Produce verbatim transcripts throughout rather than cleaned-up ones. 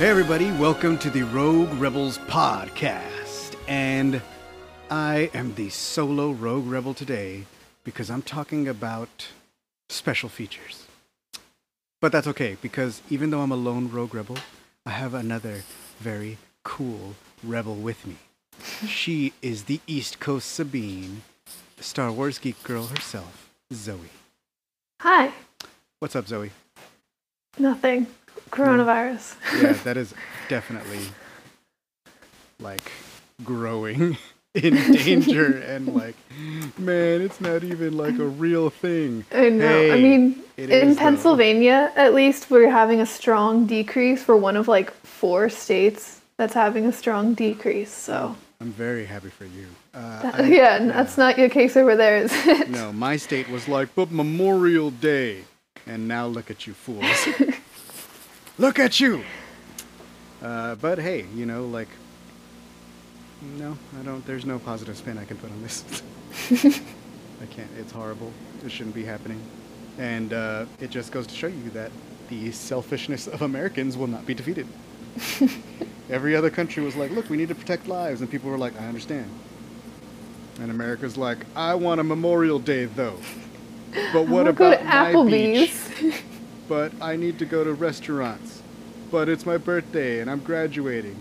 Hey everybody, welcome to the Rogue Rebels podcast. And I am the solo Rogue Rebel today because I'm talking about special features. But that's okay, because even though I'm a lone Rogue Rebel, I have another very cool rebel with me. She is the East Coast Sabine, the Star Wars geek girl herself, Zoe. Hi. What's up, Zoe? Nothing. Coronavirus. Yeah, that is definitely, like, growing in danger and, like, man, it's not even, like, a real thing. I know. Hey, I mean, it in is, Pennsylvania, though. At least, we're having a strong decrease for one of, like, four states that's having a strong decrease, so. I'm very happy for you. Uh, That, I, yeah, yeah, that's not your case over there, is it? No, my state was like, but Memorial Day. And now look at you fools. Look at you! Uh, but hey, you know, like, no, I don't, there's no positive spin I can put on this. I can't, it's horrible. It shouldn't be happening. And uh, it just goes to show you that the selfishness of Americans will not be defeated. Every other country was like, look, we need to protect lives. And people were like, I understand. And America's like, I want a Memorial Day, though. But what I'll about go to my Applebee's. beach? But I need to go to restaurants. But it's my birthday and I'm graduating.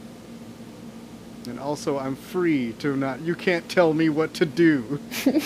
And also I'm free to not, you can't tell me what to do.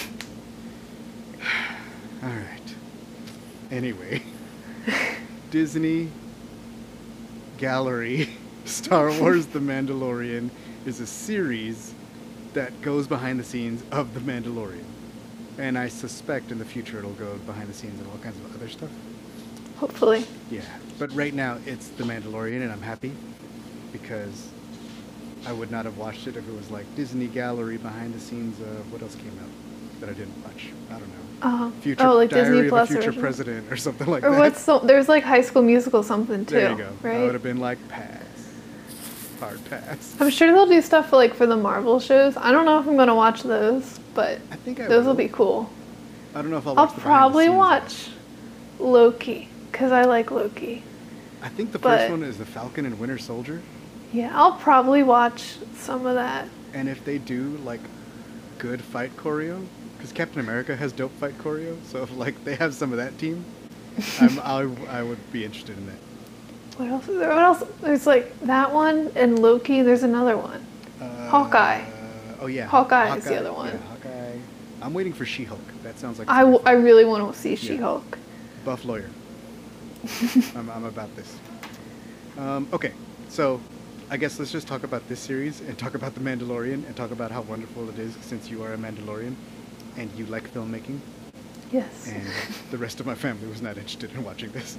Alright. Anyway. Disney Gallery Star Wars The Mandalorian is a series that goes behind the scenes of The Mandalorian. And I suspect in the future it'll go behind the scenes of all kinds of other stuff. Hopefully. Yeah, but right now it's The Mandalorian, and I'm happy because I would not have watched it if it was like Disney Gallery behind the scenes of what else came out that I didn't watch. I don't know. Uh, Future oh, like Diary Disney of Plus a Future original. President or something like Or that. what's so, there's like High School Musical something too, There you go. right? I would have been like, pass. Hard pass. I'm sure they'll do stuff for, like for the Marvel shows. I don't know if I'm gonna watch those, but I think I those will. will be cool. I don't know if I'll I'll watch the behind the probably scenes watch Loki, because I like Loki. I think the but- first one is The Falcon and Winter Soldier. Yeah, I'll probably watch some of that. And if they do, like, good fight choreo, because Captain America has dope fight choreo, so if, like, they have some of that team, I'm, I, I would be interested in that. What else is there? What else? There's like that one and Loki. There's another one. Uh, Hawkeye. Oh, yeah. Hawkeye is the other one. Yeah, Hawkeye. I'm waiting for She-Hulk. That sounds like... I, w- I really want to see Yeah. She-Hulk. Buff lawyer. I'm, I'm about this. Um, okay, so I guess let's just talk about this series and talk about The Mandalorian and talk about how wonderful it is since you are a Mandalorian and you like filmmaking. Yes. And the rest of my family was not interested in watching this.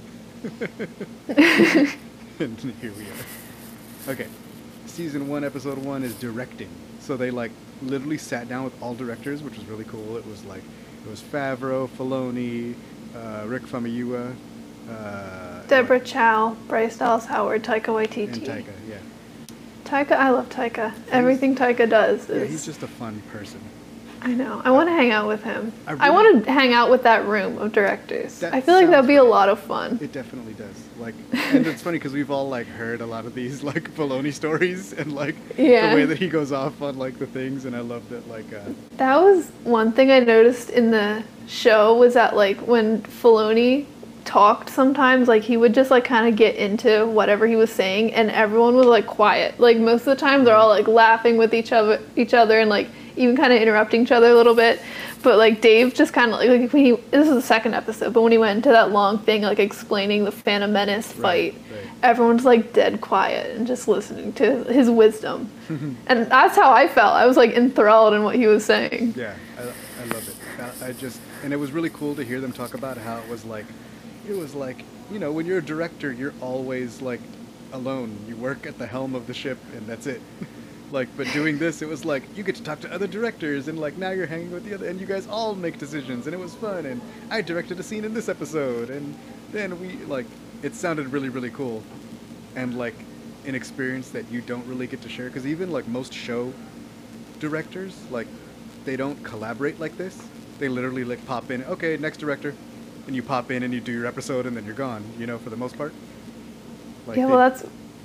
And here we are. Okay, season one, episode one is directing. So they like literally sat down with all directors, which was really cool. It was like, it was Favreau, Filoni, uh, Rick Famuyiwa, uh, Deborah Chow, Bryce Dallas Howard, Taika Waititi. and Taika, yeah. Taika, I love Taika. Everything Taika does Yeah, is. he's just a fun person. I know. I want to hang out with him. I I, really- want to hang out with that room of directors. That I feel like sounds that'd be a great. lot of fun. It definitely does. Like, and it's funny because we've all like heard a lot of these like Filoni stories and like Yeah. the way that he goes off on like the things, and I love that like. Uh, That was one thing I noticed in the show was that like when Filoni talked sometimes, like he would just like kind of get into whatever he was saying and everyone was like quiet. Like most of the time they're all like laughing with each other each other and like even kind of interrupting each other a little bit. But like Dave just kind of like, like when he this is the second episode, but when he went into that long thing like explaining the Phantom Menace Right, fight, right. everyone's like dead quiet and just listening to his wisdom. And that's how I felt. I was like enthralled in what he was saying. yeah, I, I love it. I, I just and it was really cool to hear them talk about how it was like, it was like, you know, when you're a director, you're always like alone. You work at the helm of the ship, and that's it. Like, but doing this, it was like you get to talk to other directors, and like now you're hanging with the other, and you guys all make decisions, and it was fun. And I directed a scene in this episode, and then we like it sounded really really cool, and like an experience that you don't really get to share because even like most show directors, like they don't collaborate like this. They literally like pop in, okay, next director, and you pop in and you do your episode, and then you're gone. You know, for the most part. Like Yeah, they- well, that's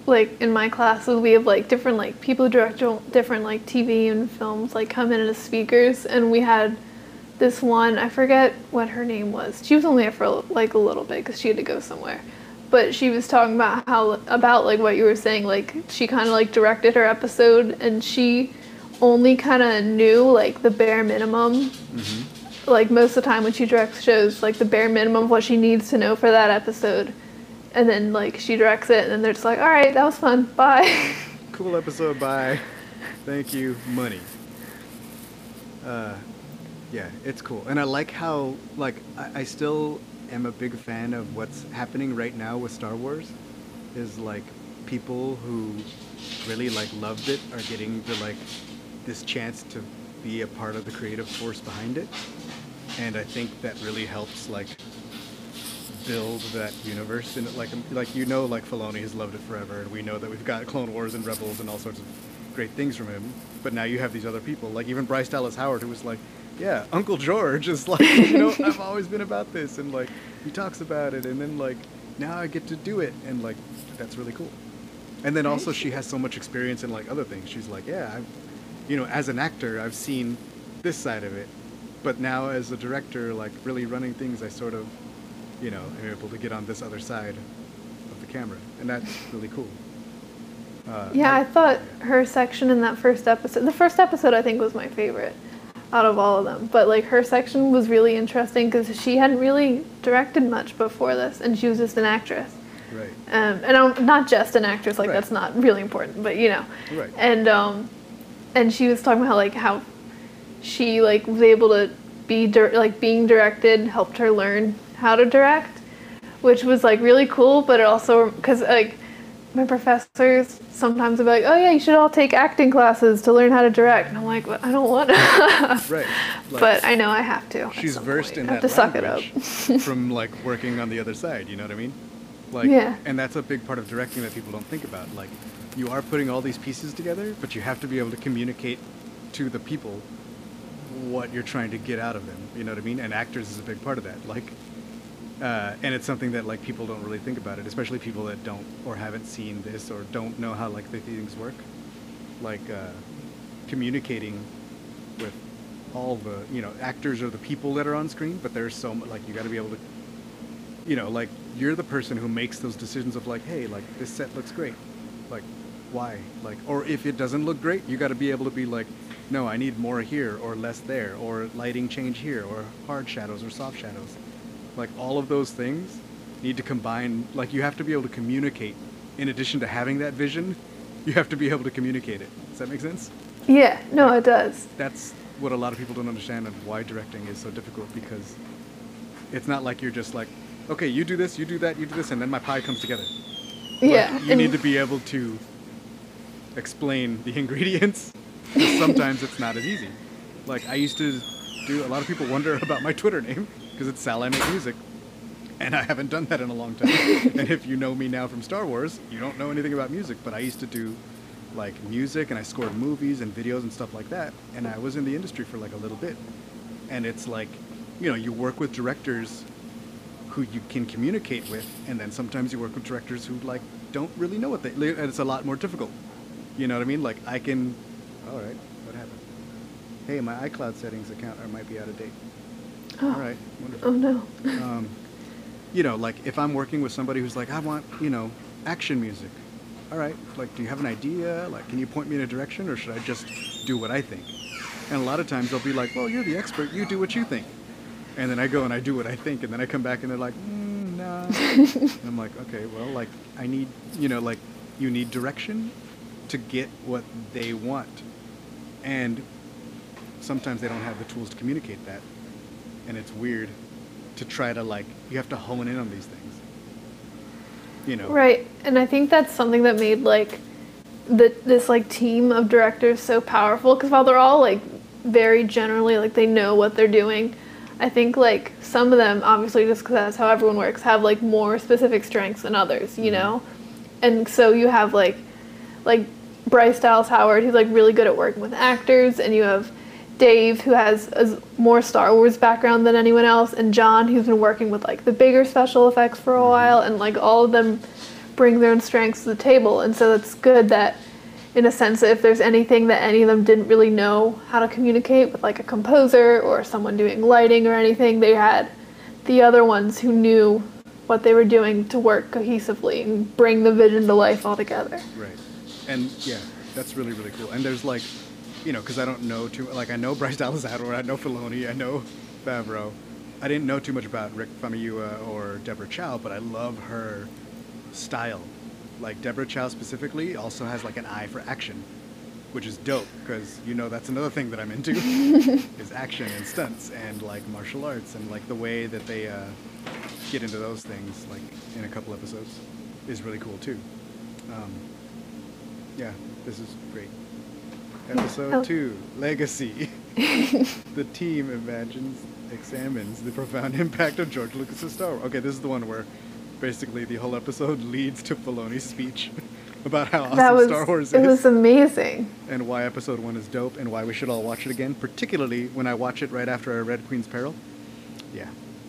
like in my classes we have like different like people who direct different like T V and films like come in as speakers, and we had this one, I forget what her name was. She was only there for like a little bit because she had to go somewhere. But she was talking about how, about like what you were saying, like she kind of like directed her episode and she only kind of knew like the bare minimum. Mm-hmm. Like most of the time when she directs shows, like the bare minimum of what she needs to know for that episode. And then like she directs it and then they're just like, all right, that was fun, bye. Cool episode, bye. Thank you, money. Uh, yeah, it's cool. And I like how, like, I, I still am a big fan of what's happening right now with Star Wars. Is like people who really like loved it are getting the like this chance to be a part of the creative force behind it. And I think that really helps like build that universe. And like, like you know, like Filoni has loved it forever, and we know that we've got Clone Wars and Rebels and all sorts of great things from him. But now you have these other people, like even Bryce Dallas Howard, who was like, yeah, Uncle George is like, you know, I've always been about this, and like he talks about it, and then like now I get to do it, and like that's really cool. And then also she has so much experience in like other things. She's like, yeah, I've, you know, as an actor, I've seen this side of it, but now as a director, like really running things, I sort of, you know, am able to get on this other side of the camera, and that's really cool. Uh, yeah, I thought her section in that first episode, the first episode I think was my favorite out of all of them, but like her section was really interesting because she hadn't really directed much before this, and she was just an actress. Right. Um, and I'm not just an actress, like right. That's not really important, but you know. Right. And um, and she was talking about how like how she like was able to be dir- like being directed helped her learn how to direct, which was like really cool. But it also because like my professors sometimes would be like, oh yeah, you should all take acting classes to learn how to direct, and I'm like, well, I don't want to. Right. Like, but I know I have to. She's versed point. in I have that to suck it language up. from like working on the other side. You know what I mean? Like, yeah. And that's a big part of directing that people don't think about. Like, you are putting all these pieces together, but you have to be able to communicate to the people what you're trying to get out of them. You know what I mean? And actors is a big part of that. Like, uh, and it's something that like people don't really think about it, especially people that don't or haven't seen this or don't know how like the things work. Like, uh, communicating with all the, you know, actors are the people that are on screen, but there's so much, like, you got to be able to, you know, like, you're the person who makes those decisions of like, hey, like, this set looks great. Like, why? Like, or if it doesn't look great, you got to be able to be like, no, I need more here or less there, or lighting change here, or hard shadows or soft shadows. Like, all of those things need to combine. Like, you have to be able to communicate. In addition to having that vision, you have to be able to communicate it. Does that make sense? Yeah, no, it does. That's what a lot of people don't understand and why directing is so difficult, because it's not like you're just like, okay, you do this, you do that, you do this, and then my pie comes together. Yeah. Like, you need to be able to explain the ingredients. Sometimes it's not as easy. Like, I used to do, a lot of people wonder about my Twitter name, because it's Sal I Make Music. And I haven't done that in a long time. And if you know me now from Star Wars, you don't know anything about music, but I used to do like music, and I scored movies and videos and stuff like that. And I was in the industry for like a little bit. And it's like, you know, you work with directors who you can communicate with, and then sometimes you work with directors who like don't really know what they, and it's a lot more difficult. You know what I mean? Like, I can, all right, what happened? Hey, my iCloud settings account might be out of date. Oh. All right, wonderful. Oh no. um, you know, like if I'm working with somebody who's like, I want, you know, action music. All right, like, do you have an idea? Like, can you point me in a direction, or should I just do what I think? And a lot of times they'll be like, well, you're the expert, you do what you think. And then I go and I do what I think, and then I come back and they're like, mm, nah. And I'm like, okay, well, like, I need, you know, like, you need direction to get what they want. And sometimes they don't have the tools to communicate that. And it's weird to try to, like, you have to hone in on these things. You know? Right, and I think that's something that made, like, the, this, like, team of directors so powerful, because while they're all, like, very generally, like, they know what they're doing, I think, like, some of them, obviously just because that's how everyone works, have, like, more specific strengths than others, you know? And so you have, like, like Bryce Dallas Howard, who's, like, really good at working with actors, and you have Dave, who has a more Star Wars background than anyone else, and John, who's been working with, like, the bigger special effects for a while, and, like, all of them bring their own strengths to the table. And so it's good that, in a sense, that if there's anything that any of them didn't really know how to communicate with, like a composer or someone doing lighting or anything, they had the other ones who knew what they were doing to work cohesively and bring the vision to life all together. Right. And yeah, that's really, really cool. And there's like, you know, because I don't know too, like I know Bryce Dallas Howard, I know Filoni, I know Favreau. I didn't know too much about Rick Famuyiwa or Deborah Chow, but I love her style. Like Deborah Chow specifically also has like an eye for action, which is dope because, you know, that's another thing that I'm into is action and stunts and like martial arts, and like the way that they uh, get into those things like in a couple episodes is really cool too. Um, yeah, this is great. Episode Oh. two, Legacy. The team imagines, examines the profound impact of George Lucas's Star Wars. Okay, this is the one where basically the whole episode leads to Filoni's speech about how awesome That was, Star Wars it is was amazing. and why episode one is dope and why we should all watch it again, particularly when I watch it right after I read Queen's Peril. Yeah.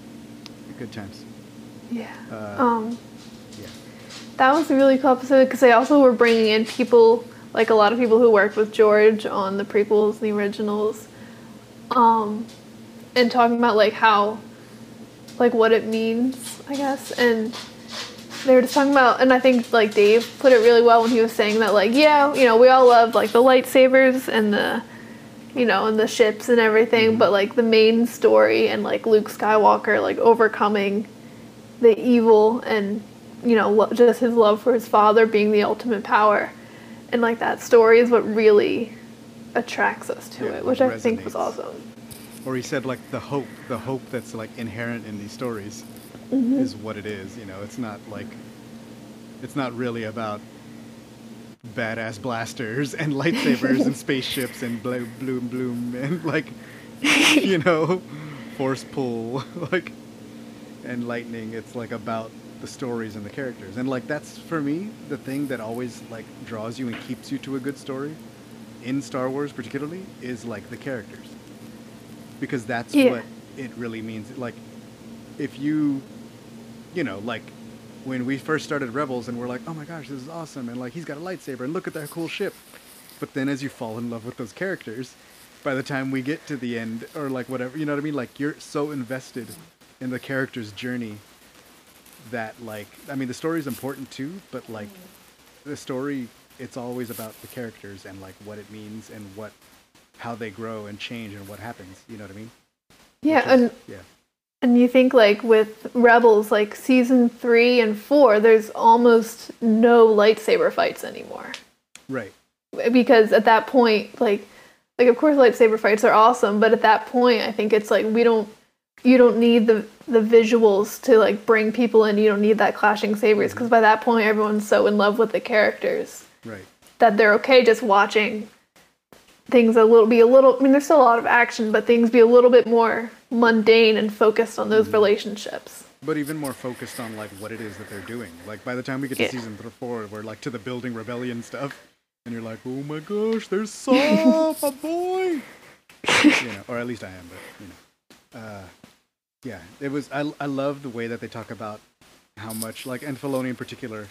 Good times. Yeah. Uh, um, Yeah. that was a really cool episode because they also were bringing in people, like a lot of people who worked with George on the prequels and the originals, um, and talking about like how, like what it means, I guess. And they were just talking about, and I think like Dave put it really well when he was saying that, like, yeah, you know, we all love like the lightsabers and the, you know, and the ships and everything, but like the main story and like Luke Skywalker like overcoming the evil and, you know, lo- just his love for his father being the ultimate power, and like that story is what really attracts us to Yeah, it, it which I think was resonates. awesome. Or he said like the hope, the hope that's like inherent in these stories Mm-hmm. is what it is. You know, it's not like, it's not really about badass blasters and lightsabers and spaceships and blo- bloom bloom and like, you know, force pull like and lightning. It's like about the stories and the characters, and like that's for me the thing that always like draws you and keeps you to a good story in Star Wars particularly is like the characters, because that's Yeah. what it really means. Like if you you know, like when we first started Rebels and we're like, oh my gosh, this is awesome, and like he's got a lightsaber and look at that cool ship, but then as you fall in love with those characters, by the time we get to the end or like whatever, you know what I mean, like you're so invested in the character's journey that like, I mean the story is important too, but like the story, it's always about the characters and like what it means and what, how they grow and change and what happens, you know what I mean? Yeah, Which is- and yeah. And you think like with Rebels, like season three and four, there's almost no lightsaber fights anymore. Right. Because at that point, like, like of course lightsaber fights are awesome, but at that point, I think it's like we don't, you don't need the the visuals to like bring people in. You don't need that clashing sabers because by that point, everyone's so in love with the characters Right. that they're okay just watching things a little be a little. I mean, there's still a lot of action, but things be a little bit more mundane and focused on those relationships. But even more focused on like what it is that they're doing. Like by the time we get to Yeah. season th- four, we're like to the building rebellion stuff, and you're like, oh my gosh, there's Saw, my boy. You know, or at least I am, but you know, uh, yeah, it was. I I love the way that they talk about how much like, and Filoni in particular,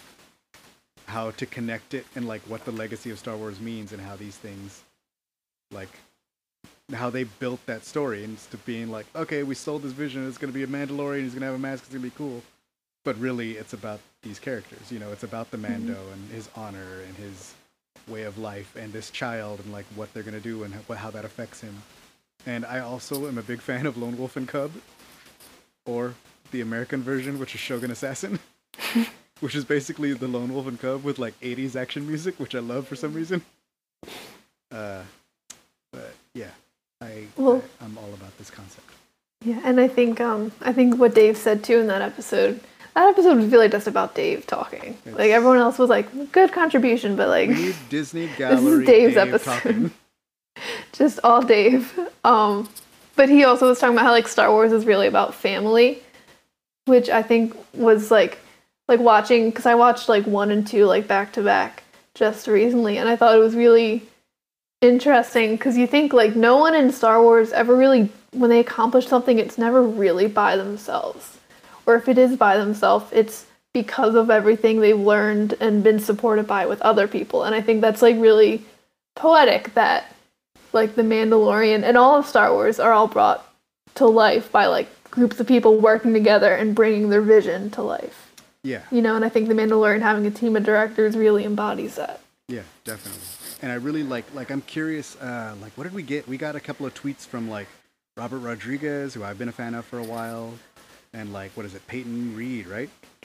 how to connect it and like what the legacy of Star Wars means and how these things, like, how they built that story instead of being like, okay, we sold this vision, it's going to be a Mandalorian, he's going to have a mask, it's going to be cool. But really, it's about these characters, you know, it's about the Mando and his honor and his way of life and this child and like what they're going to do and how, how that affects him. And I also am a big fan of Lone Wolf and Cub, or the American version, which is Shogun Assassin, which is basically the Lone Wolf and Cub with like eighties action music, which I love for some reason. Uh, but yeah, I, Well- I I'm all about this concept. Yeah, and I think um I think what Dave said too in that episode. That episode was really just about Dave talking. It's- Like everyone else was like good contribution, but like We need Disney Gallery Dave's Dave episode. talking. just all Dave. Um, but he also was talking about how like Star Wars is really about family, which I think was like like watching because I watched like one and two like back to back just recently, and I thought it was really interesting because you think like no one in Star Wars ever really when they accomplish something, it's never really by themselves, or if it is by themselves, it's because of everything they've learned and been supported by with other people. And I think that's like really poetic that like the Mandalorian and all of Star Wars are all brought to life by like groups of people working together and bringing their vision to life. Yeah. You know, and I think the Mandalorian having a team of directors really embodies that. Yeah, definitely. And I really like, like, I'm curious, uh, like, what did we get? We got a couple of tweets from, like, Robert Rodriguez, who I've been a fan of for a while, and, like, what is it, Peyton Reed, right?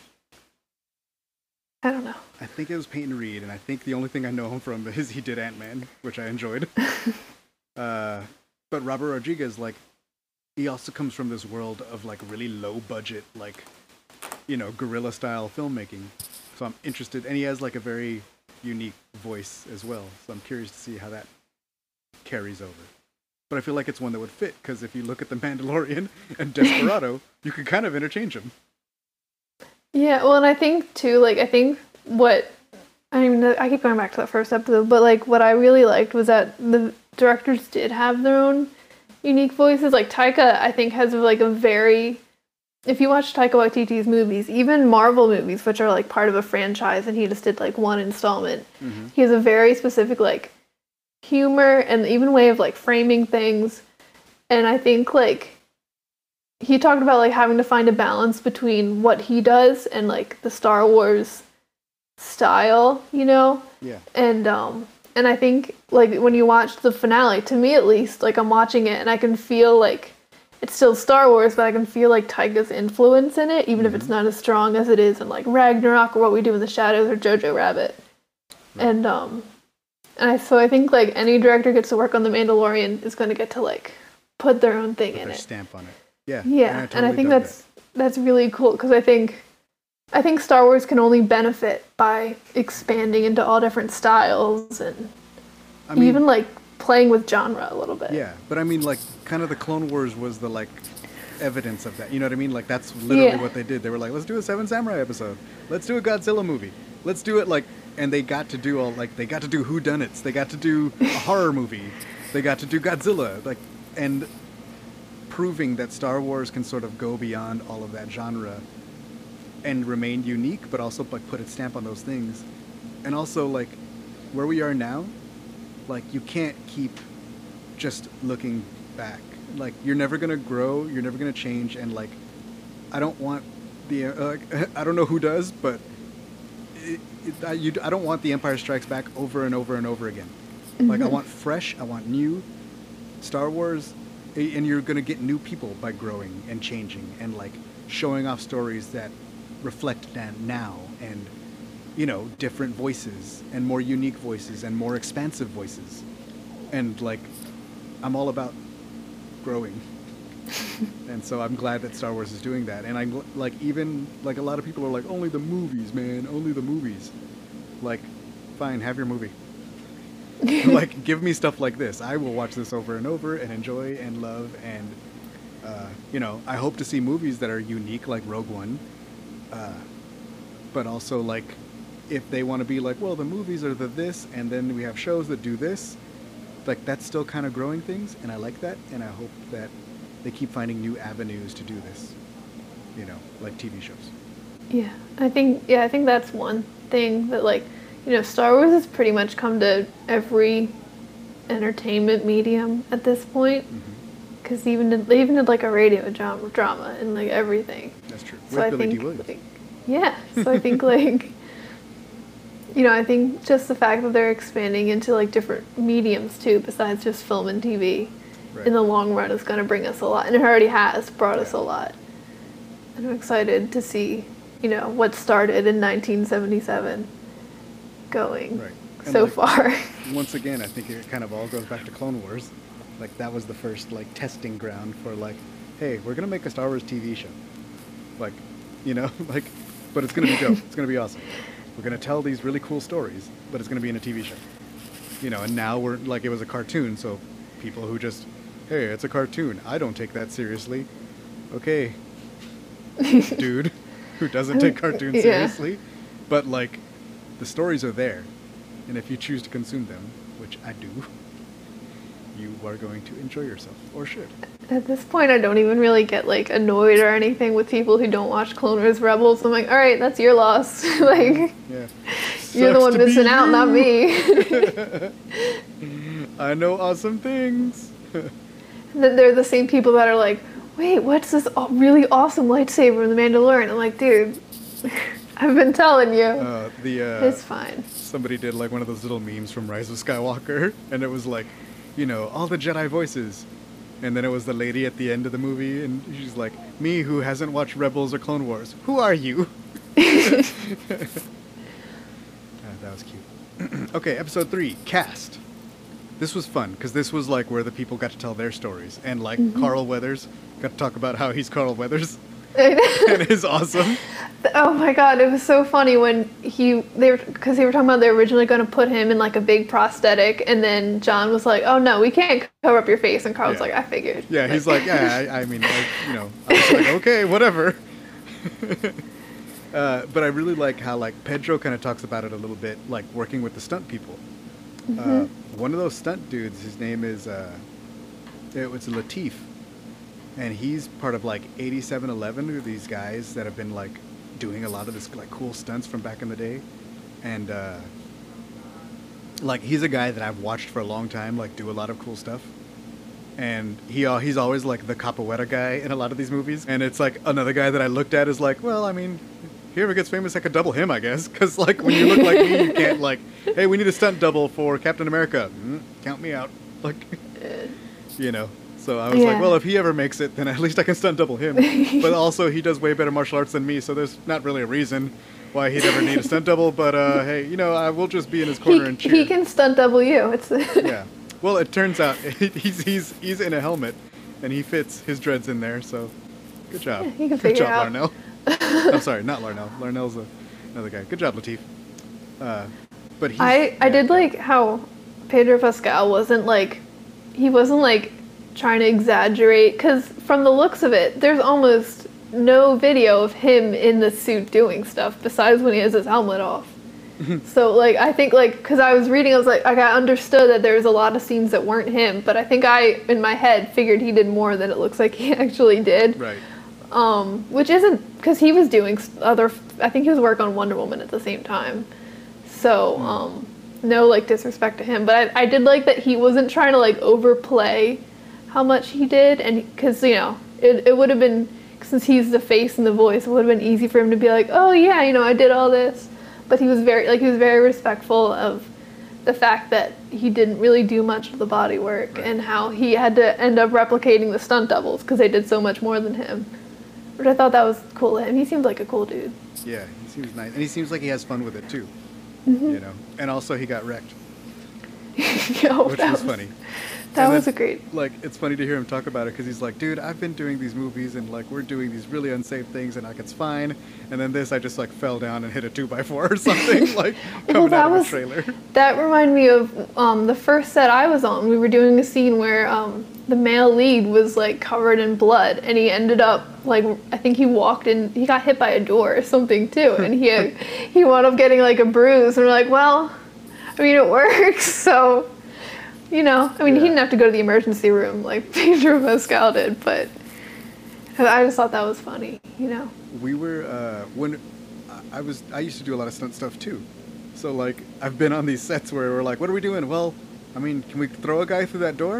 I don't know. I think it was Peyton Reed, and I think the only thing I know him from is he did Ant-Man, which I enjoyed. uh, but Robert Rodriguez, like, he also comes from this world of, like, really low-budget, like, you know, guerrilla-style filmmaking. So I'm interested, and he has, like, a very unique voice as well. So I'm curious to see how that carries over. But I feel like it's one that would fit, because if you look at The Mandalorian and Desperado, you could kind of interchange them. Yeah, well, and I think, too, like, I think what, I mean, I keep going back to that first episode, but, like, what I really liked was that the directors did have their own unique voices. Like, Taika, I think, has, like, a very, if you watch Taika Waititi's movies, even Marvel movies, which are, like, part of a franchise, and he just did, like, one installment, mm-hmm. he has a very specific, like, humor and even way of, like, framing things. And I think, like, he talked about, like, having to find a balance between what he does and, like, the Star Wars style, you know? Yeah. And, um, and I think, like, when you watch the finale, to me at least, like, I'm watching it and I can feel, like, it's still Star Wars, but I can feel, like, Taika's influence in it, even mm-hmm. if it's not as strong as it is in, like, Ragnarok or What We Do in the Shadows or Jojo Rabbit. Right. And, um, and I, so I think, like, any director gets to work on The Mandalorian is going to get to, like, put their own thing put in their it. Stamp on it. Yeah, yeah, and I, totally and I think that's that. that's really cool because I think I think Star Wars can only benefit by expanding into all different styles and I mean, even like playing with genre a little bit. Yeah, but I mean, like, kind of the Clone Wars was the like evidence of that. You know what I mean? Like, that's literally yeah. what they did. They were like, let's do a Seven Samurai episode. Let's do a Godzilla movie. Let's do it like, and they got to do all like they got to do whodunits. They got to do a horror movie. They got to do Godzilla. Like, and proving that Star Wars can sort of go beyond all of that genre and remain unique, but also like put its stamp on those things. And also like where we are now, like you can't keep just looking back. Like you're never gonna grow, you're never gonna change, and like I don't want the uh, I don't know who does, but it, it, I, you, I don't want the Empire Strikes Back over and over and over again. Mm-hmm. Like I want fresh, I want new Star Wars. And you're going to get new people by growing and changing and, like, showing off stories that reflect that now and, you know, different voices and more unique voices and more expansive voices. And, like, I'm all about growing. And so I'm glad that Star Wars is doing that. And I'm, like, even, like, a lot of people are like, only the movies, man, only the movies. Like, fine, have your movie. Like, give me stuff like this. I will watch this over and over and enjoy and love. And, uh, you know, I hope to see movies that are unique, like Rogue One. Uh, but also, like, if they want to be like, well, the movies are the this, and then we have shows that do this, like, that's still kind of growing things. And I like that. And I hope that they keep finding new avenues to do this, you know, like T V shows. Yeah, I think, yeah, I think that's one thing that, like, you know, Star Wars has pretty much come to every entertainment medium at this point. Because mm-hmm. even did, they even did like a radio drama, drama and like everything. That's true. So With I Billy think, D. Williams. Like, yeah. So I think like, you know, I think just the fact that they're expanding into like different mediums too, besides just film and T V, right. in the long run is going to bring us a lot, and it already has brought right. us a lot. And I'm excited to see, you know, what started in nineteen seventy-seven. Going right. so like, far. Once again, I think it kind of all goes back to Clone Wars. Like that was the first like testing ground for like, hey, we're gonna make a Star Wars T V show. Like, you know, like, but it's gonna be dope. It's gonna be awesome. We're gonna tell these really cool stories, but it's gonna be in a T V show. You know, and now we're like it was a cartoon, so people who just, hey, it's a cartoon. I don't take that seriously. Okay, dude, who doesn't take cartoons seriously, yeah. but like. The stories are there, and if you choose to consume them, which I do, you are going to enjoy yourself, or should. At this point, I don't even really get like annoyed or anything with people who don't watch Clone Wars Rebels. I'm like, all right, that's your loss. Like, Yeah. you're the Sucks one to be missing out, you. not me. I know awesome things. And then they're the same people that are like, wait, what's this aw- really awesome lightsaber in The Mandalorian? I'm like, dude, I've been telling you. Uh, the uh, It's fine. somebody did like one of those little memes from Rise of Skywalker, and it was like, you know, all the Jedi voices, and then it was the lady at the end of the movie, and she's like, me who hasn't watched Rebels or Clone Wars, who are you? uh, that was cute. Okay, episode three, cast. This was fun because this was like where the people got to tell their stories, and like Mm-hmm. Carl Weathers got to talk about how he's Carl Weathers, oh and it's awesome. my god, it was so funny when he they were because they were talking about they were originally going to put him in like a big prosthetic, and then John was like, "Oh no, we can't cover up your face," and Carl was Yeah. like, "I figured." Yeah, he's like, yeah, I, I mean, like, you know, I was like, okay, whatever. uh, but I really like how like Pedro kind of talks about it a little bit, like working with the stunt people. Uh, one of those stunt dudes, his name is uh, it was Latif, and he's part of like eighty-seven eleven, who are these guys that have been like doing a lot of this like cool stunts from back in the day, and uh, like he's a guy that I've watched for a long time, like do a lot of cool stuff. And he uh, he's always like the capoeira guy in a lot of these movies, and it's like another guy that I looked at is like, well, I mean, if he ever gets famous, I could double him, I guess, because like when you look like me, you can't like, hey, we need a stunt double for Captain America, mm, count me out, like, you know. So I was Yeah. like, well, if he ever makes it, then at least I can stunt double him. But also, he does way better martial arts than me, so there's not really a reason why he'd ever need a stunt double. But uh, hey, you know, I will just be in his corner He, and cheer. he can stunt double you. It's Yeah. Well, it turns out he's he's he's in a helmet, and he fits his dreads in there. So, good job. Yeah, you can good figure it job, out. Larnell. I'm sorry, not Larnell. Larnell's a, another guy. Good job, Latif. Uh, but he's, I I yeah. did like how Pedro Pascal wasn't like he wasn't like trying to exaggerate, because from the looks of it, there's almost no video of him in the suit doing stuff besides when he has his helmet off. So like I think like because I was reading, I was like like I understood that there was a lot of scenes that weren't him, but I think I in my head figured he did more than it looks like he actually did. Right. Um, which isn't because he was doing s- other. I think he was working on Wonder Woman at the same time. So um, no like disrespect to him, but I, I did like that he wasn't trying to like overplay how much he did, and because you know it it would have been, since he's the face and the voice, it would have been easy for him to be like, oh yeah, you know I did all this, but he was very like he was very respectful of the fact that he didn't really do much of the body work, Right. and how he had to end up replicating the stunt doubles because they did so much more than him. But I thought that was cool of him. He seemed like a cool dude. Yeah, he seems nice, and he seems like he has fun with it too. Mm-hmm. You know, and also he got wrecked, Yo, which that was funny. That And was a then, great. Like, it's funny to hear him talk about it because he's like, dude, I've been doing these movies and like we're doing these really unsafe things and like it's fine. And then this, I just like fell down and hit a two by four or something, like coming that out of was- a trailer. That reminded me of um, the first set I was on. We were doing a scene where um, the male lead was like covered in blood, and he ended up like I think he walked in. He got hit by a door or something too, and he he wound up getting like a bruise. And we're like, well, I mean, it works, so. You know, I mean, Yeah. he didn't have to go to the emergency room like Pedro Pascal did, but I just thought that was funny, you know. We were uh, when I- I was I used to do a lot of stunt stuff too, so like I've been on these sets where we're like, what are we doing? Well, I mean, can we throw a guy through that door?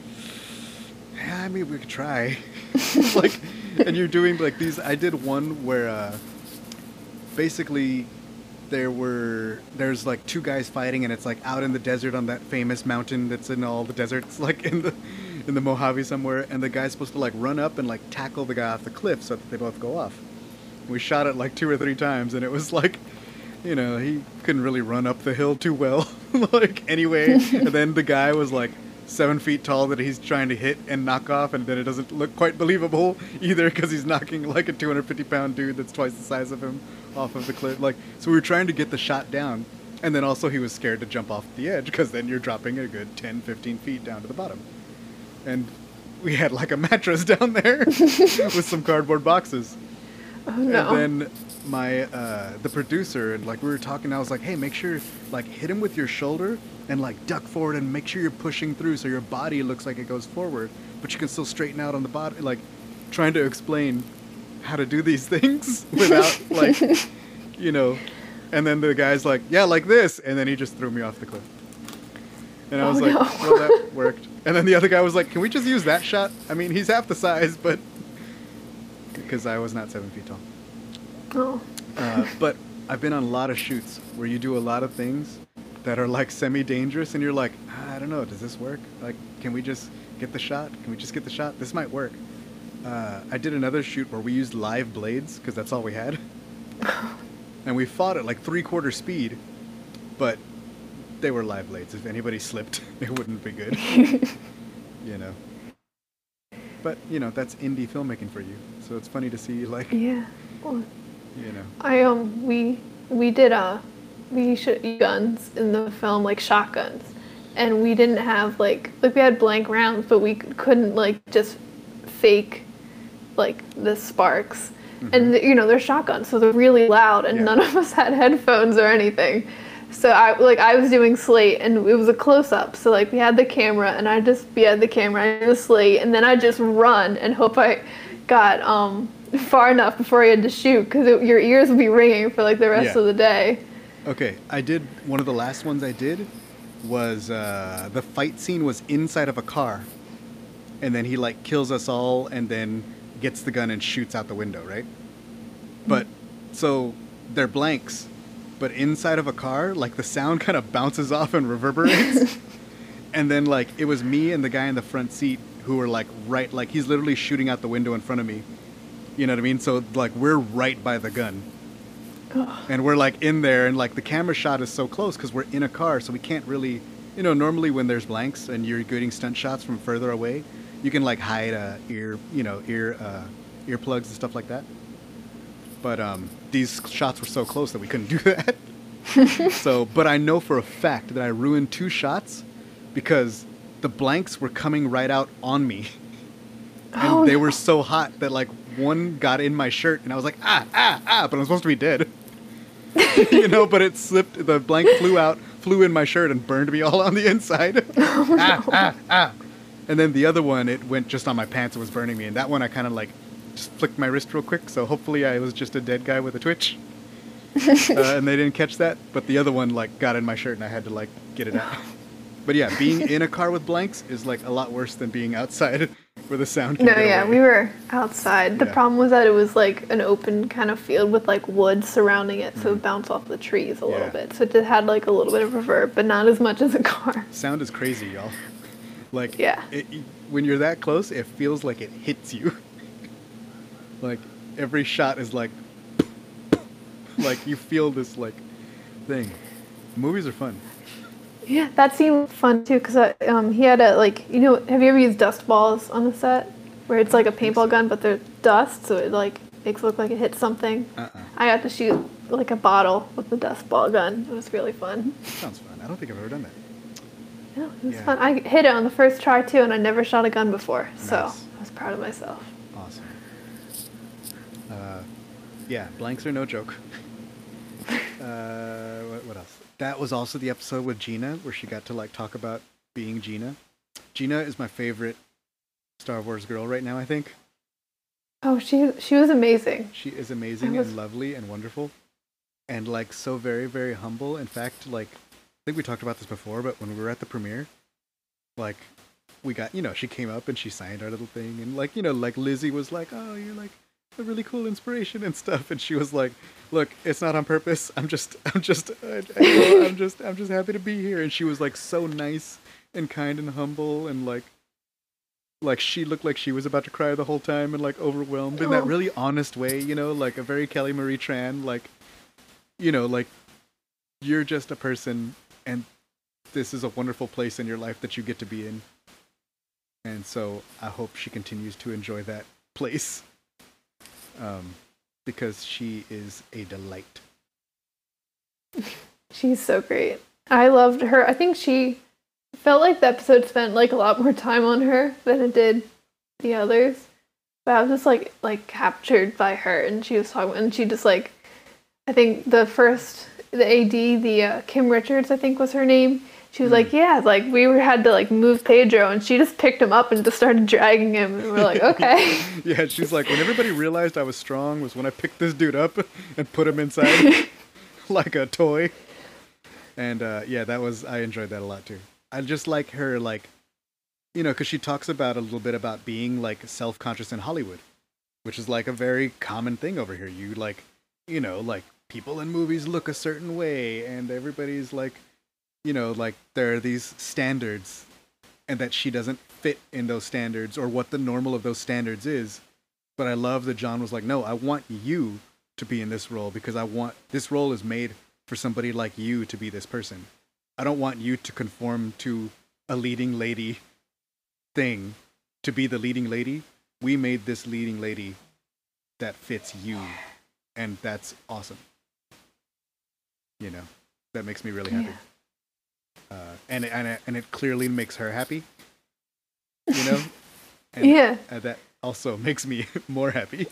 Yeah, I mean, we could try. Like, and you're doing like these. I did one where uh, basically there were there's like two guys fighting, and it's like out in the desert on that famous mountain that's in all the deserts, like in the in the Mojave somewhere, and the guy's supposed to like run up and like tackle the guy off the cliff so that they both go off. We shot it like two or three times, and it was like, you know, he couldn't really run up the hill too well, like anyway. And then the guy was like seven feet tall that he's trying to hit and knock off, and then it doesn't look quite believable either because he's knocking like a two hundred fifty pound dude that's twice the size of him off of the cliff. Like, so we were trying to get the shot down, and then also he was scared to jump off the edge because then you're dropping a good ten, fifteen feet down to the bottom. And we had like a mattress down there with some cardboard boxes. Oh no. And then my uh, the producer, and like we were talking, I was like, hey, make sure like hit him with your shoulder and like duck forward and make sure you're pushing through so your body looks like it goes forward, but you can still straighten out on the body. Like trying to explain how to do these things without like, you know. And then the guy's like, yeah, like this, and then he just threw me off the cliff. And I was Oh, like, no. well, that worked. And then the other guy was like, can we just use that shot? I mean, he's half the size, but because I was not seven feet tall. Oh. Uh, but I've been on a lot of shoots where you do a lot of things that are like semi-dangerous, and you're like, ah, I don't know, does this work? Like, can we just get the shot? Can we just get the shot? This might work. Uh, I did another shoot where we used live blades because that's all we had, and we fought at like three-quarter speed, but they were live blades. If anybody slipped, it wouldn't be good. You know. But you know, that's indie filmmaking for you. So it's funny to see like, Yeah. Well, you know. I um we we did uh we shot guns in the film, like shotguns, and we didn't have like like we had blank rounds, but we couldn't like just fake like the sparks. Mm-hmm. And you know they're shotguns, so they're really loud, and yeah. None of us had headphones or anything. So I like I was doing Slate, and it was a close up. So like we had the camera, and I just be at the camera, I did the Slate, and then I just run and hope I got um far enough before I had to shoot, because your ears would be ringing for like the rest yeah. of the day. Okay, I did one of the last ones I did was uh, the fight scene was inside of a car, and then he like kills us all, and then gets the gun and shoots out the window, right? But so they're blanks. But inside of a car, like the sound kind of bounces off and reverberates. And then like it was me and the guy in the front seat who were like right, like he's literally shooting out the window in front of me. You know what I mean? So like we're right by the gun. Ugh. And we're like in there, and like the camera shot is so close because we're in a car, so we can't really, you know, normally when there's blanks and you're getting stunt shots from further away, you can like hide uh, ear, you know, ear uh, earplugs and stuff like that. But um, these shots were so close that we couldn't do that. So, but I know for a fact that I ruined two shots because the blanks were coming right out on me. And oh, they no. were so hot that like one got in my shirt, and I was like, ah, ah, ah, but I'm supposed to be dead. You know, but it slipped, the blank flew out, flew in my shirt and burned me all on the inside. Oh, ah, no. ah, ah. And then the other one, it went just on my pants, it was burning me. And that one I kind of like just flicked my wrist real quick, so hopefully I was just a dead guy with a twitch. uh, and they didn't catch that, but the other one like got in my shirt and I had to like get it out. But yeah, being in a car with blanks is like a lot worse than being outside where the sound can No, get yeah, away. we were outside. The Yeah. problem was that it was like an open kind of field with like wood surrounding it, so Mm. it bounced off the trees a little Yeah. bit. So it did- had like a little bit of reverb, but not as much as a car. Sound is crazy, y'all. Like, Yeah. it, when you're that close, it feels like it hits you. Like, every shot is like, like you feel this like thing. Movies are fun. Yeah, that scene was fun too, because um, he had a, like, you know, have you ever used dust balls on the set? Where it's like a paintball gun, but they're dust, so it like makes it look like it hit something. Uh-uh. I got to shoot like a bottle with the dust ball gun. It was really fun. Sounds fun. I don't think I've ever done that. Yeah, it was Yeah. fun. I hit it on the first try too, and I never shot a gun before, so Nice. I was proud of myself. Awesome. Uh, yeah, blanks are no joke. uh, what, what else? That was also the episode with Gina, where she got to like talk about being Gina. Gina is my favorite Star Wars girl right now, I think. Oh, she she was amazing. She is amazing was- and lovely and wonderful, and like so very, very humble. In fact, like I think we talked about this before, but when we were at the premiere, like we got, you know, she came up and she signed our little thing, and like, you know, like Lizzie was like, "Oh, you're like a really cool inspiration and stuff," and she was like, "Look, it's not on purpose. I'm just, I'm just, I, I, I'm just, I'm just happy to be here." And she was like so nice and kind and humble, and like. Like, she looked like she was about to cry the whole time and, like, overwhelmed in that Oh. really honest way, you know, like a very Kelly Marie Tran, like, you know, like, you're just a person and this is a wonderful place in your life that you get to be in. And so I hope she continues to enjoy that place um, because she is a delight. She's so great. I loved her. I think she felt like the episode spent like a lot more time on her than it did the others. But I was just like like captured by her, and she was talking, and she just like I think the first, the A D, the uh, Kim Richards, I think was her name. She was like, yeah, like we were, had to like move Pedro, and she just picked him up and just started dragging him. And we're like, okay. Yeah, she's like, when everybody realized I was strong was when I picked this dude up and put him inside like a toy. And uh, yeah, that was, I enjoyed that a lot too. I just like her, like, you know, because she talks about a little bit about being like self-conscious in Hollywood, which is like a very common thing over here. You like, you know, like people in movies look a certain way, and everybody's like, you know, like there are these standards, and that she doesn't fit in those standards or what the normal of those standards is. But I love that John was like, no, I want you to be in this role because I want, this role is made for somebody like you to be this person. I don't want you to conform to a leading lady thing to be the leading lady. We made this leading lady that fits you, and that's awesome. You know, that makes me really happy. Yeah. Uh, and, it, and, it, and it clearly makes her happy, you know? And, Yeah. uh, that also makes me more happy.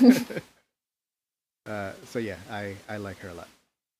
uh, so yeah, I, I like her a lot.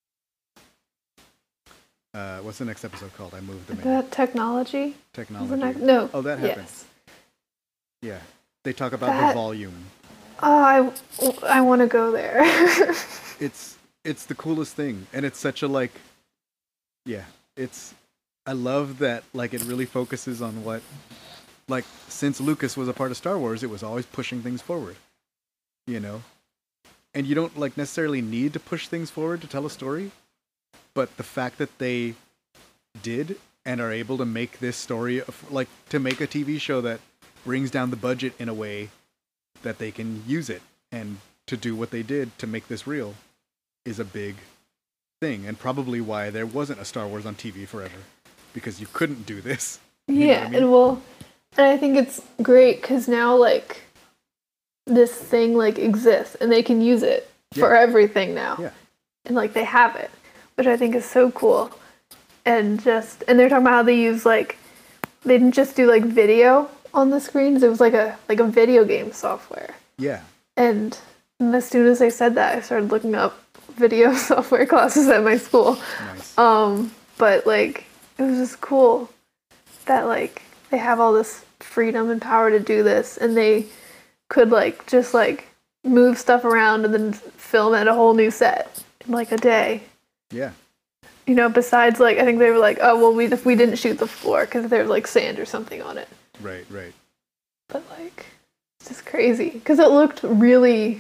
Uh, what's the next episode called? I moved them in. That technology? Technology. Wasn't that- no. Oh, that happened. Yes. Yeah. They talk about That- the volume. Oh, I, I want to go there. It's it's the coolest thing, and it's such a like, yeah. It's I love that like it really focuses on what, like since Lucas was a part of Star Wars, it was always pushing things forward, you know, and you don't like necessarily need to push things forward to tell a story, but the fact that they did and are able to make this story of, like to make a T V show that brings down the budget in a way that they can use it and to do what they did to make this real is a big thing, and probably why there wasn't a Star Wars on T V forever, because you couldn't do this. You know Yeah, what I mean? and well, and I think it's great because now like this thing like exists and they can use it for Yeah. everything now. Yeah. And like they have it, which I think is so cool. And just and they're talking about how they use like they didn't just do like video on the screens. It was like a like a video game software. Yeah. And, and as soon as they said that, I started looking up video software classes at my school. Nice. Um, but like it was just cool that like they have all this freedom and power to do this, and they could like just like move stuff around and then film at a whole new set in like a day. Yeah. You know, besides like I think they were like, oh well, we if we didn't shoot the floor because there was like sand or something on it. Right. Right. But like it's just crazy because it looked really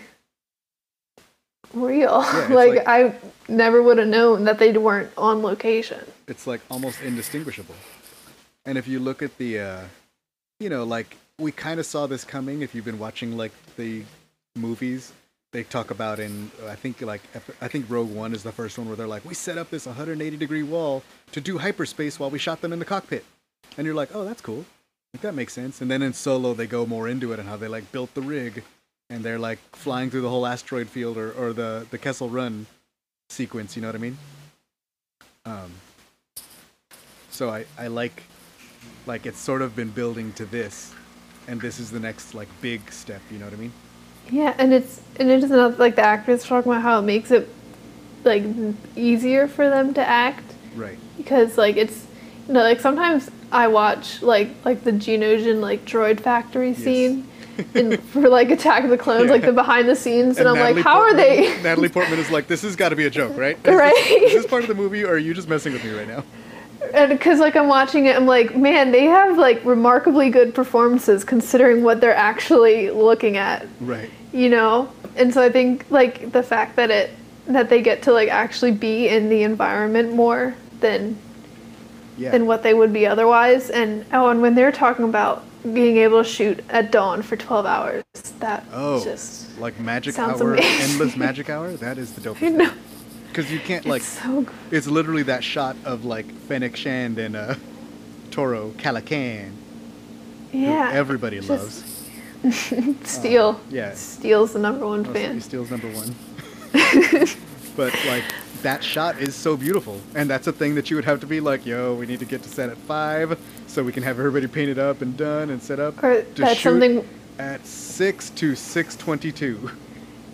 real. Yeah, it's like, like- I never would have known that they weren't on location. It's like almost indistinguishable. And if you look at the, uh, you know, like we kind of saw this coming. If you've been watching like the movies, they talk about in I think like ep- I think Rogue One is the first one where they're like, we set up this one hundred eighty degree wall to do hyperspace while we shot them in the cockpit, and you're like, oh, that's cool. Like, that makes sense. And then in Solo, they go more into it and how they like built the rig, and they're like flying through the whole asteroid field or, or the the Kessel Run sequence. You know what I mean? Um. So I I like like it's sort of been building to this, and this is the next like big step. You know what I mean? Yeah, and it's and it is not like the actors talking about how it makes it like easier for them to act Right. because like it's you know like sometimes I watch like like the Geonosian like droid factory Yes. scene in, for like Attack of the Clones, Yeah. like the behind the scenes, and, I'm Natalie like, how Portman, are they? Natalie Portman is like, this has got to be a joke, right? Right. Is this, is this part of the movie, or are you just messing with me right now? And because like I'm watching it, I'm like, man, they have like remarkably good performances considering what they're actually looking at. Right. You know, and so I think like the fact that it that they get to like actually be in the environment more than Yeah. than what they would be otherwise. And oh, and when they're talking about being able to shoot at dawn for twelve hours, that Oh, just like magic sounds hour, amazing. endless magic hour. That is the dopest. I know. Because you can't like. It's so good. It's literally that shot of like Fennec Shand and uh, Toro Calican, who Yeah. everybody just- loves. Steel. yeah. Steel's the number one Oh, fan. Steel's number one. But like that shot is so beautiful, and that's a thing that you would have to be like, yo, we need to get to set at five so we can have everybody painted up and done and set up. Or to that's shoot something. at six to six twenty-two.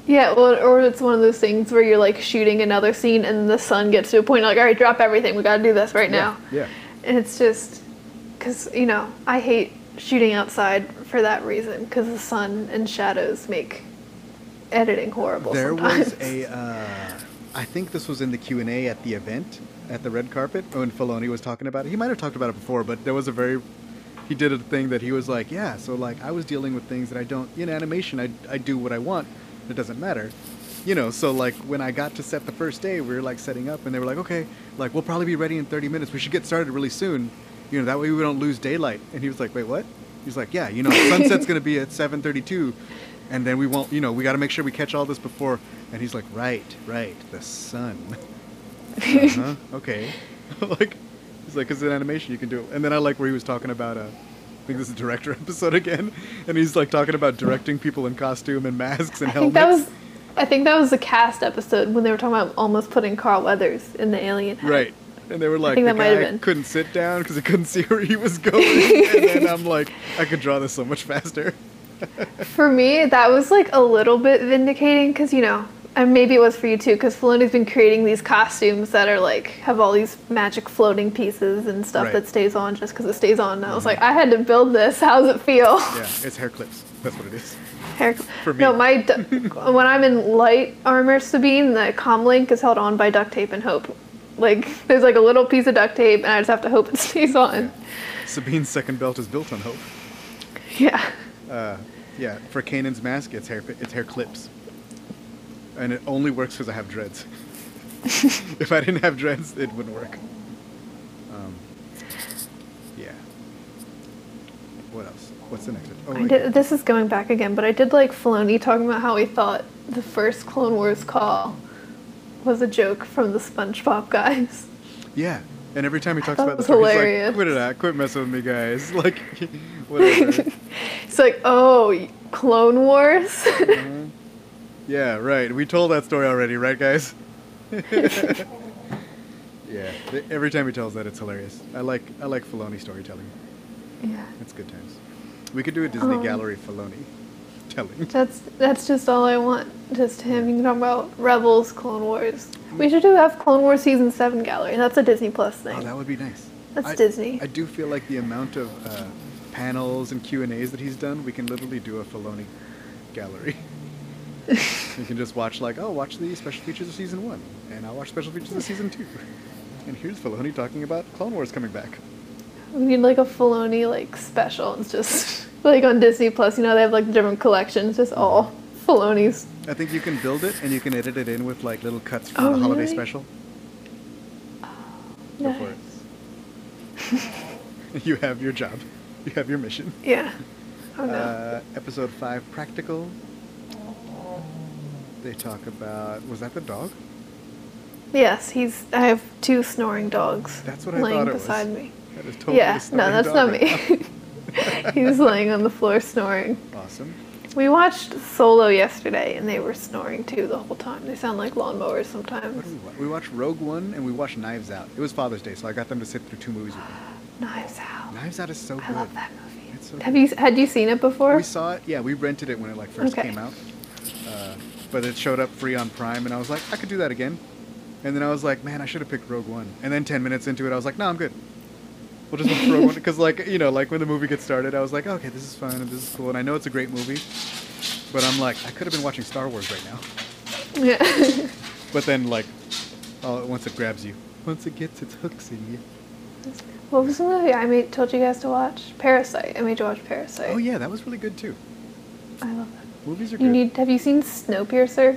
Yeah, well, or it's one of those things where you're like shooting another scene and the sun gets to a point like, all right, drop everything. We got to do this right now. Yeah. And it's just because, you know, I hate shooting outside for that reason because the sun and shadows make editing horrible There sometimes. was a, uh, I think this was in the Q and A at the event at the red carpet when Filoni was talking about it. He might have talked about it before, but there was a very, he did a thing that he was like, yeah, so like I was dealing with things that I don't, in animation, I, I do what I want. It doesn't matter. You know, so like when I got to set the first day, we were like setting up and they were like, okay, like we'll probably be ready in thirty minutes. We should get started really soon. You know, that way we don't lose daylight. And he was like, wait, what? He's like, yeah, you know, sunset's going to be at seven thirty-two and then we won't, you know, we got to make sure we catch all this before. And he's like, right, right, the sun. uh-huh, okay. Like, he's like, it's an animation, you can do it. And then I like where he was talking about, uh, I think this is a director episode again, and he's like talking about directing people in costume and masks and I think helmets. that was, I think that was the cast episode when they were talking about almost putting Carl Weathers in the alien head. Right. And they were like, think the that might have guy been. couldn't sit down because he couldn't see where he was going. And then I'm like, I could draw this so much faster. For me, that was like a little bit vindicating because, you know, and maybe it was for you too, because Filoni's been creating these costumes that are like, have all these magic floating pieces and stuff Right. that stays on just because it stays on. And I was like, I had to build this. How does it feel? Yeah, it's hair clips. That's what it is. Hair- For me. No, my du- when I'm in light armor, Sabine, the comm link is held on by duct tape and hope. Like, there's like a little piece of duct tape, and I just have to hope it stays on. Sabine's second belt is built on hope. Yeah. Uh, yeah, for Kanan's mask, it's hair, it's hair clips. And it only works because I have dreads. If I didn't have dreads, it wouldn't work. Um, yeah. What else? What's the next one? Oh, I right. did, this is going back again, but I did like Filoni talking about how he thought the first Clone Wars call was a joke from the SpongeBob guys. Yeah. And every time he talks thought about it the was story, he's hilarious. like, quit it out. Quit messing with me, guys. Like, whatever. It's like, oh, Clone Wars? Yeah, right. We told that story already, right, guys? Yeah. th- Every time he tells that, it's hilarious. I like I like Filoni storytelling. Yeah. It's good times. We could do a Disney Um, Gallery Filoni telling. That's that's just all I want. Just him. You can talk about Rebels, Clone Wars. We should do have Clone Wars season seven gallery. That's a Disney Plus thing. Oh, that would be nice. That's I, Disney. I do feel like the amount of uh, panels and Q and A's that he's done, we can literally do a Filoni gallery. You can just watch like, oh, watch the special features of season one, and I'll watch special features of season two. And here's Filoni talking about Clone Wars coming back. We need like a Filoni like special. It's just like on Disney Plus. You know they have like different collections. Just all Filoni's. I think you can build it and you can edit it in with like little cuts from Oh, the holiday really? special. Go for Nice. it. You have your job. You have your mission. Yeah. Oh no. Uh, episode five, practical. They talk about, was that the dog? Yes, he's. I have two snoring dogs. That's what I laying thought it was. beside me. That is totally Yeah. a No, snoring that's dog not right me. He's laying on the floor snoring. now. Awesome. We watched Solo yesterday, and they were snoring too the whole time. They sound like lawnmowers sometimes. What did we watch? We watched Rogue One and we watched Knives Out. It was Father's Day, so I got them to sit through two movies with me. Knives Out. Knives Out is so I good. love that movie. It's so Have good. you had you seen it before? We saw it. Yeah, we rented it when it like first Okay. came out. Uh, but it showed up free on Prime, and I was like, I could do that again. And then I was like, man, I should have picked Rogue One. And then ten minutes into it, I was like, no, I'm good. We'll just watch Rogue One because, like, you know, like when the movie gets started, I was like, okay, this is fun and this is cool, and I know it's a great movie. But I'm like, I could have been watching Star Wars right now. Yeah. But then, like, oh, once it grabs you, once it gets its hooks in you. What was the movie I made told you guys to watch? Parasite. I made you watch Parasite. Oh yeah, that was really good too. I love that. Movies are You good. need. Have you seen Snowpiercer?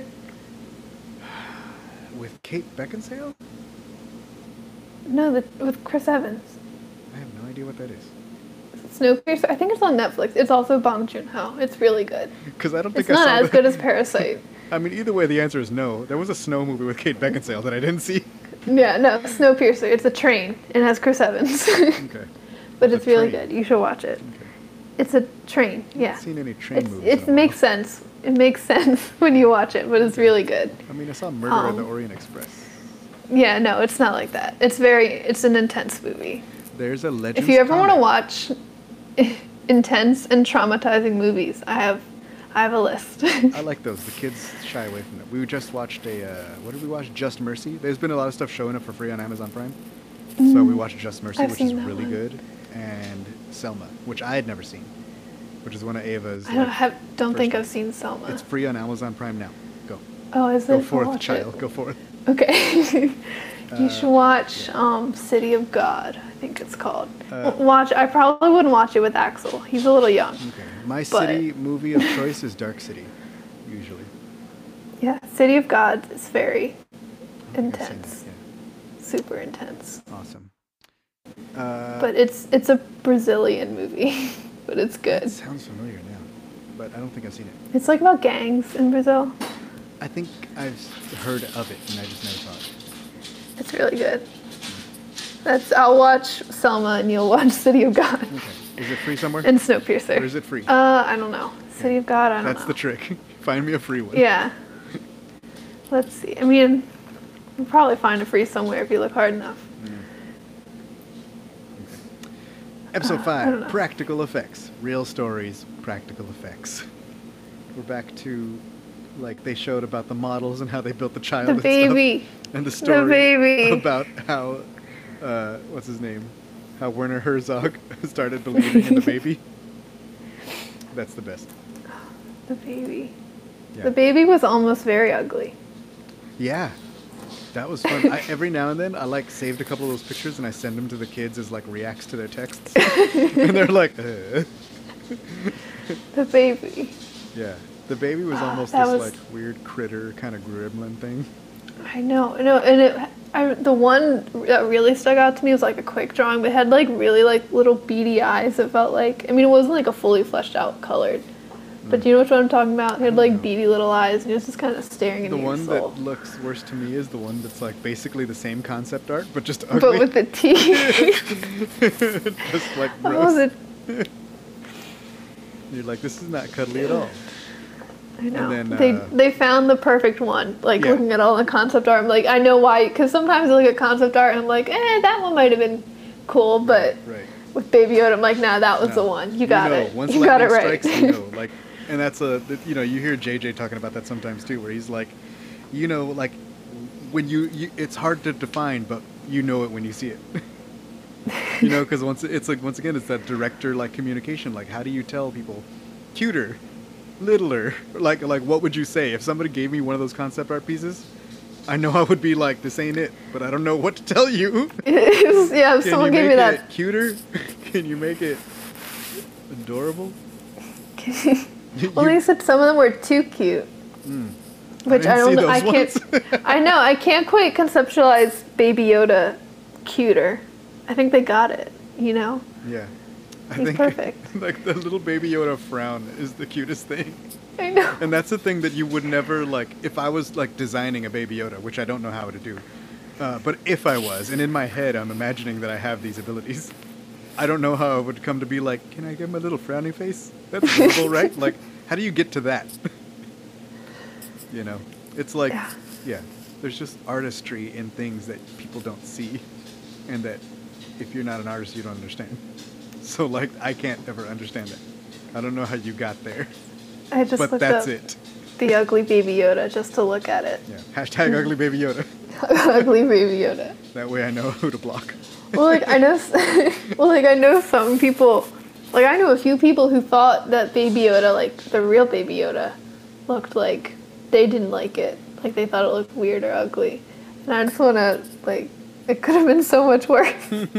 With Kate Beckinsale? No, the, with Chris Evans. I have no idea what that is. Snowpiercer. I think it's on Netflix. It's also Bong Joon-ho. It's really good. Because I don't think It's I not saw as that. good as Parasite. I mean, either way, the answer is no. There was a snow movie with Kate Beckinsale that I didn't see. Yeah, no, Snowpiercer. It's a train. It has Chris Evans. Okay. But It's it's a really train. good. You should watch it. Okay. It's a train. I Yeah. haven't seen any train It's, movies. it in a makes while. sense. It makes sense when you watch it, but it's really good. I mean, I saw Murder on the Um, Orient Express. Yeah, no, it's not like that. It's very. It's an intense movie. There's a Legends If you ever want to comic. watch intense and traumatizing movies, I have I have a list. I like those. The kids shy away from them. We just watched a, uh, what did we watch? Just Mercy. There's been a lot of stuff showing up for free on Amazon Prime. Mm. So we watched Just Mercy, I've which is seen that really one. good, and Selma, which I had never seen, which is one of Ava's. I don't like, have. Don't first think one. I've seen Selma. It's free on Amazon Prime now. Go. Oh, is it? Go I'll forth, watch child. it. Go forth. Okay. You Uh, should watch yeah. um, City of God. I think it's called. Uh, W- watch. I probably wouldn't watch it with Axel. He's a little young. Okay. My But- city movie of choice is Dark City, usually. Yeah, City of God is very I don't think I've seen intense. that, Super intense. yeah. Awesome. Uh, But it's it's a Brazilian movie, but it's it good. sounds familiar now, but I don't think I've seen it. It's like about gangs in Brazil. I think I've heard of it, and I just never saw it. It's really good. That's I'll watch Selma and you'll watch City of God Okay. Is it free somewhere? and Snowpiercer. Or is it free? Uh, I don't know. City of God. I don't That's know. the trick. Find me a free one. Yeah. Let's see. I mean, you'll probably find it free somewhere if you look hard enough. Episode Uh, I five, don't know. practical effects. Real stories, practical effects. We're back to, like, they showed about the models and how they built the child The and baby. stuff. And the story baby. about how, uh, what's his name? How Werner Herzog started believing in the baby. That's the best. The baby. Yeah. The baby was almost very ugly. Yeah. That was fun. I, every now and then, I like saved a couple of those pictures and I send them to the kids as like reacts to their texts, and they're like, uh. The baby. Yeah. The baby was Ah, almost that this was- like weird critter kind of gremlin thing. I know, I know, and it. I, the one that really stuck out to me was like a quick drawing, but it had like really like little beady eyes. It felt like, I mean, it wasn't like a fully fleshed out colored, but do you know what I'm talking about? It had like beady little eyes, and it was just kind of staring into The your one soul. that looks worse to me is the one that's like basically the same concept art, but just But ugly. with the teeth. Just like Oh, gross. the, You're like, this is not cuddly at all. I know. then, they uh, they found the perfect one. Like Yeah. looking at all the concept art, I'm like, I know why. Because sometimes I look at concept art and I'm like, eh, that one might have been cool, but Right. with Baby Yoda, I'm like, nah, that was No. the one. You got know. it. Once you got it lightning right. strikes, you know. Like, and that's a, that- you know, you hear J J talking about that sometimes too, where he's like, you know, like when you, you it's hard to define, but you know it when you see it. You know, because once it's like once again, it's that director like communication. Like, how do you tell people, cuter, littler? Like, like what would you say if somebody gave me one of those concept art pieces? I know I would be like, this ain't it, but I don't know what to tell you. It's- yeah, if Can someone you gave make me it that. cuter? Can you make it adorable? Well, they said some of them were too cute. Which didn't I, don't see know. I those can't. ones. I know. I can't quite conceptualize Baby Yoda cuter. I think they got it. You know. Yeah. I He's think perfect. like the little baby Yoda frown is the cutest thing. I know. And that's the thing that you would never like if I was like designing a baby Yoda, which I don't know how to do. Uh, but if I was, and in my head I'm imagining that I have these abilities, I don't know how I would come to be like, can I get my little frowny face? That's adorable, right? Like, how do you get to that? You know, it's like, Yeah. yeah, there's just artistry in things that people don't see, and that if you're not an artist, you don't understand. So like, I can't ever understand it. I don't know how you got there, I just but looked that's up it. the ugly Baby Yoda just to look at it. Yeah. Hashtag ugly baby Yoda. Ugly Baby Yoda. That way I know who to block. Well, like I know, s- well, like I know some people, like I know a few people who thought that Baby Yoda, like the real Baby Yoda, looked like they didn't like it, like they thought it looked weird or ugly, and I just want to like, it could have been so much worse.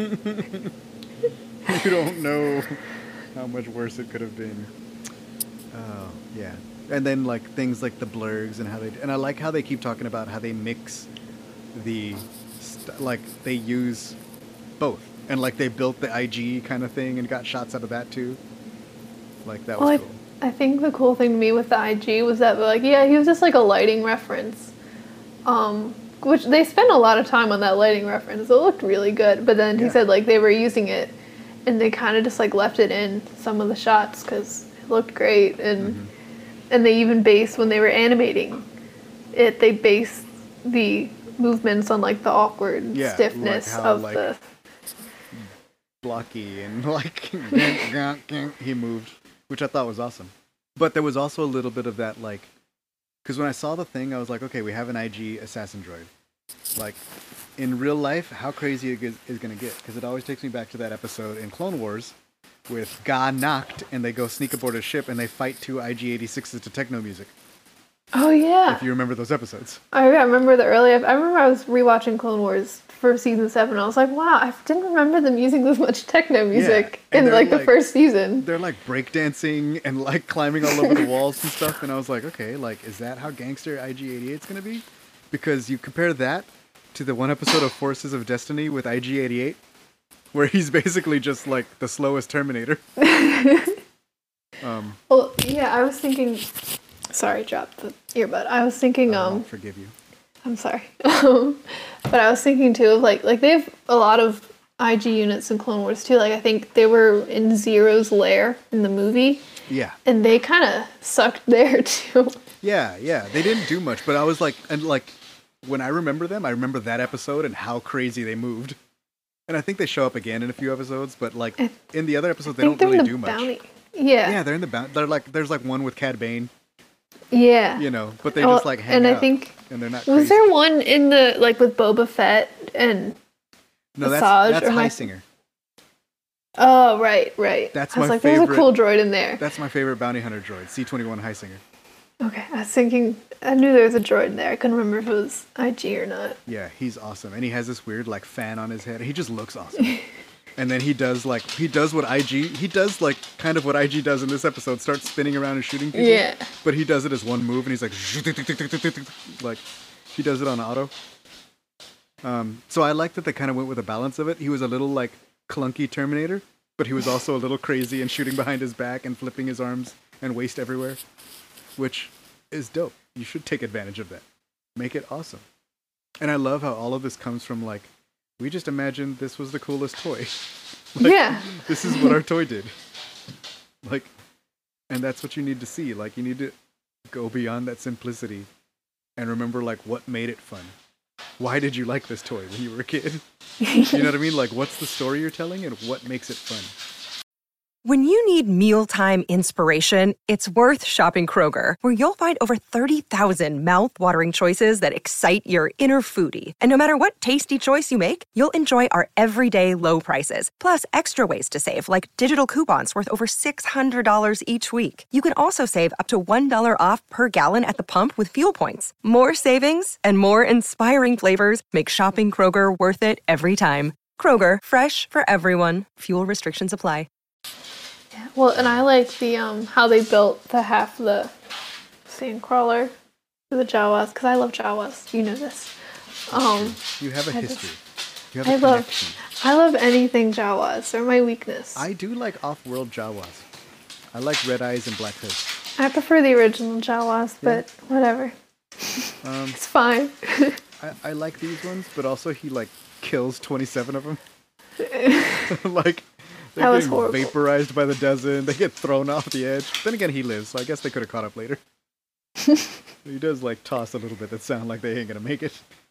You don't know how much worse it could have been. Oh, yeah. And then like things like the blurgs and how they and I like how they keep talking about how they mix the st- like they use both and like they built the I G kind of thing and got shots out of that too. Like that Well, was I, cool. I think the cool thing to me with the I G was that like yeah, he was just like a lighting reference, um, which they spent a lot of time on that lighting reference. It looked really good, but then he Yeah. said like they were using it, and they kind of just like left it in some of the shots because it looked great, and Mm-hmm. and they even based when they were animating it, they based the movements on like the awkward Yeah, stiffness like how, of like, the. Blocky and like he moved, which I thought was awesome. But there was also a little bit of that, like, because when I saw the thing, I was like, okay, we have an I G assassin droid. Like, in real life, how crazy it is, is going to get? Because it always takes me back to that episode in Clone Wars with Ga Noct, and they go sneak aboard a ship, and they fight two I G eighty-sixes to techno music. Oh, yeah. If you remember those episodes. I, I remember the early... I remember I was rewatching Clone Wars for season seven. I was like, wow, I didn't remember them using this much techno music Yeah, and in, like, they're the first season. They're, like, breakdancing and, like, climbing all over the walls and stuff. And I was like, okay, like, is that how gangster I G eighty-eight's going to be? Because you compare that to the one episode of Forces of Destiny with I G eighty-eight, where he's basically just, like, the slowest Terminator. um, well, yeah, I was thinking... Sorry, dropped the earbud. I was thinking... I um, won't forgive you. I'm sorry. Um, but I was thinking, too, of, like, like, they have a lot of I G units in Clone Wars, too. Like, I think they were in Zero's lair in the movie. Yeah. And they kind of sucked there, too. Yeah, yeah. They didn't do much, but I was like... and like, when I remember them, I remember that episode and how crazy they moved. And I think they show up again in a few episodes, but, like, in the other episodes, they don't really the do bounty. much. Yeah. Yeah, they're in the bounty. They're, like, there's, like, one with Cad Bane. Yeah. You know, but they well, just like hang and out. I think and they're not was crazy. there one in the like with Boba Fett and No, that's Asajj, that's or my- Heisinger. Oh, right, right. That's I was my like, there's a favorite- cool droid in there. That's my favorite bounty hunter droid, C twenty-one Heisinger. Okay, I was thinking I knew there was a droid in there. I couldn't remember if it was I G or not. Yeah, he's awesome, and he has this weird like fan on his head. He just looks awesome. And then he does like he does what I G he does like kind of what I G does in this episode, starts spinning around and shooting people. Yeah. But he does it as one move, and he's like like he does it on auto. Um, so I like that they kind of went with a balance of it. He was a little like clunky Terminator, but he was also a little crazy and shooting behind his back and flipping his arms and waist everywhere, which is dope. You should take advantage of that. Make it awesome. And I love how all of this comes from like, we just imagined this was the coolest toy. Like, yeah. This is what our toy did. Like, and that's what you need to see. Like, you need to go beyond that simplicity and remember, like, what made it fun. Why did you like this toy when you were a kid? You know what I mean? Like, what's the story you're telling and what makes it fun? When you need mealtime inspiration, it's worth shopping Kroger, where you'll find over thirty thousand mouth-watering choices that excite your inner foodie. And no matter what tasty choice you make, you'll enjoy our everyday low prices, plus extra ways to save, like digital coupons worth over six hundred dollars each week. You can also save up to one dollar off per gallon at the pump with fuel points. More savings and more inspiring flavors make shopping Kroger worth it every time. Kroger, fresh for everyone. Fuel restrictions apply. Well, and I like the um how they built the half the sandcrawler for the Jawas because I love Jawas. You know this. Um, You have a I history. just- You have a I love connection. I love anything Jawas. They're my weakness. I do like off-world Jawas. I like Red Eyes and Black Hood. I prefer the original Jawas, but whatever. Um, It's fine. I, I like these ones, but also he like kills twenty-seven of them. Like they're That was getting horrible. vaporized by the dozen. They get thrown off the edge. Then again, he lives, so I guess they could have caught up later. He does like toss a little bit that sound like they ain't gonna make it.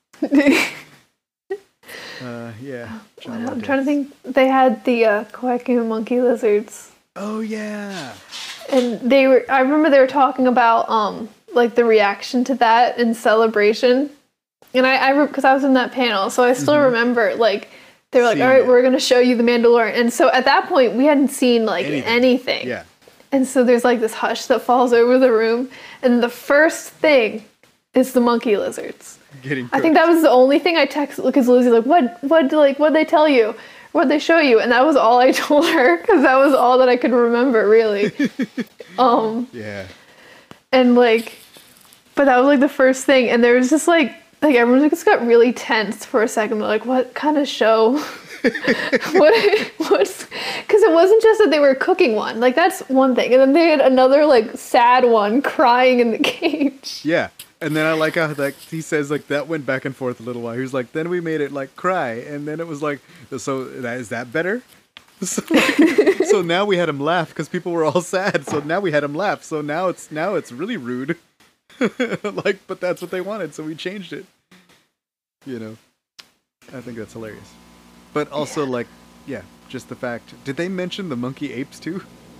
Uh, yeah. Jawa I'm deaths. trying to think. They had the uh, quacking monkey lizards, Oh yeah. and they were. I remember they were talking about um like the reaction to that in Celebration, and I I because I was in that panel, so I still remember like they were like, Mm-hmm. Seeing all right, it. we're gonna show you the Mandalorian, and so at that point we hadn't seen like Anything. anything. Yeah. And so there's like this hush that falls over the room, and the first thing is the monkey lizards. Getting. I think that was the only thing I texted because Lucy's like, "What? What? Like, what'd they tell you? What'd they show you?" And that was all I told her because that was all that I could remember, really. um, Yeah. and like, but that was like the first thing, and there was just like, like everyone just got really tense for a second. They're like, "What kind of show?" what? What's? Because it wasn't just that they were cooking one. Like that's one thing, and then they had another like sad one crying in the cage. Yeah. And then I like how like he says like that went back and forth a little while. He was like, then we made it like cry, and then it was like, so that is that better? So, like, so now we had him laugh because people were all sad. So now we had him laugh. So now it's now it's really rude. Like, but that's what they wanted, so we changed it. You know, I think that's hilarious. But also like, yeah, just the fact. Did they mention the monkey apes too?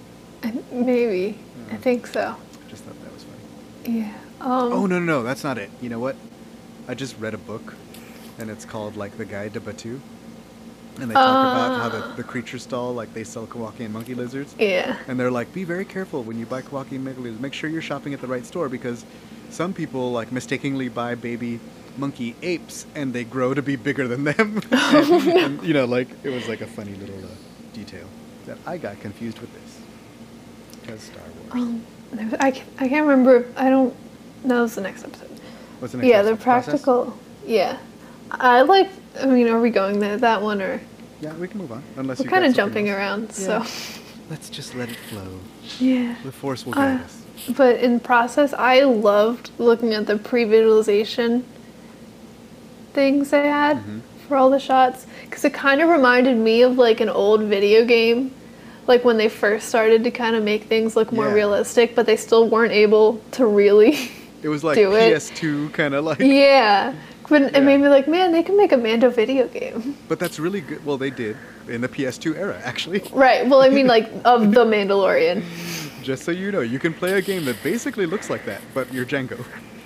I, maybe. I Yeah. think so. I just thought that was funny. Yeah. Um, Oh, no, no, no, that's not it. You know what? I just read a book, and it's called, like, The Guide to Batu. And they talk about how the, the creature stall, like, they sell Kawaki and monkey lizards. Yeah. And they're like, be very careful when you buy Kawaki and monkey lizards. Make sure you're shopping at the right store, because some people, like, mistakenly buy baby monkey apes, and they grow to be bigger than them. and, and, you know, like, it was, like, a funny little uh, detail that I got confused with this. Because Star Wars. Um, I, can't, I can't remember. I don't. No, it's the next episode. What's the next Yeah, the episode? Process? practical. Yeah. I like. I mean, are we going there? That one or Yeah, we can move on. Unless we're you kind got of something jumping else. around. Yeah. So. Let's just let it flow. Yeah. The Force will guide Uh, us. But in process, I loved looking at the pre-visualization things they had Mhm. for all the shots, because it kind of reminded me of like an old video game, like when they first started to kind of make things look more Yeah. realistic, but they still weren't able to really. It was like do it. P S two kind of like. Yeah. But Yeah. it made me like, man, they can make a Mando video game. But that's really good. Well, they did in the P S two era, actually. Right. Well, I mean, like of the Mandalorian. Just so you know, you can play a game that basically looks like that, but you're Django.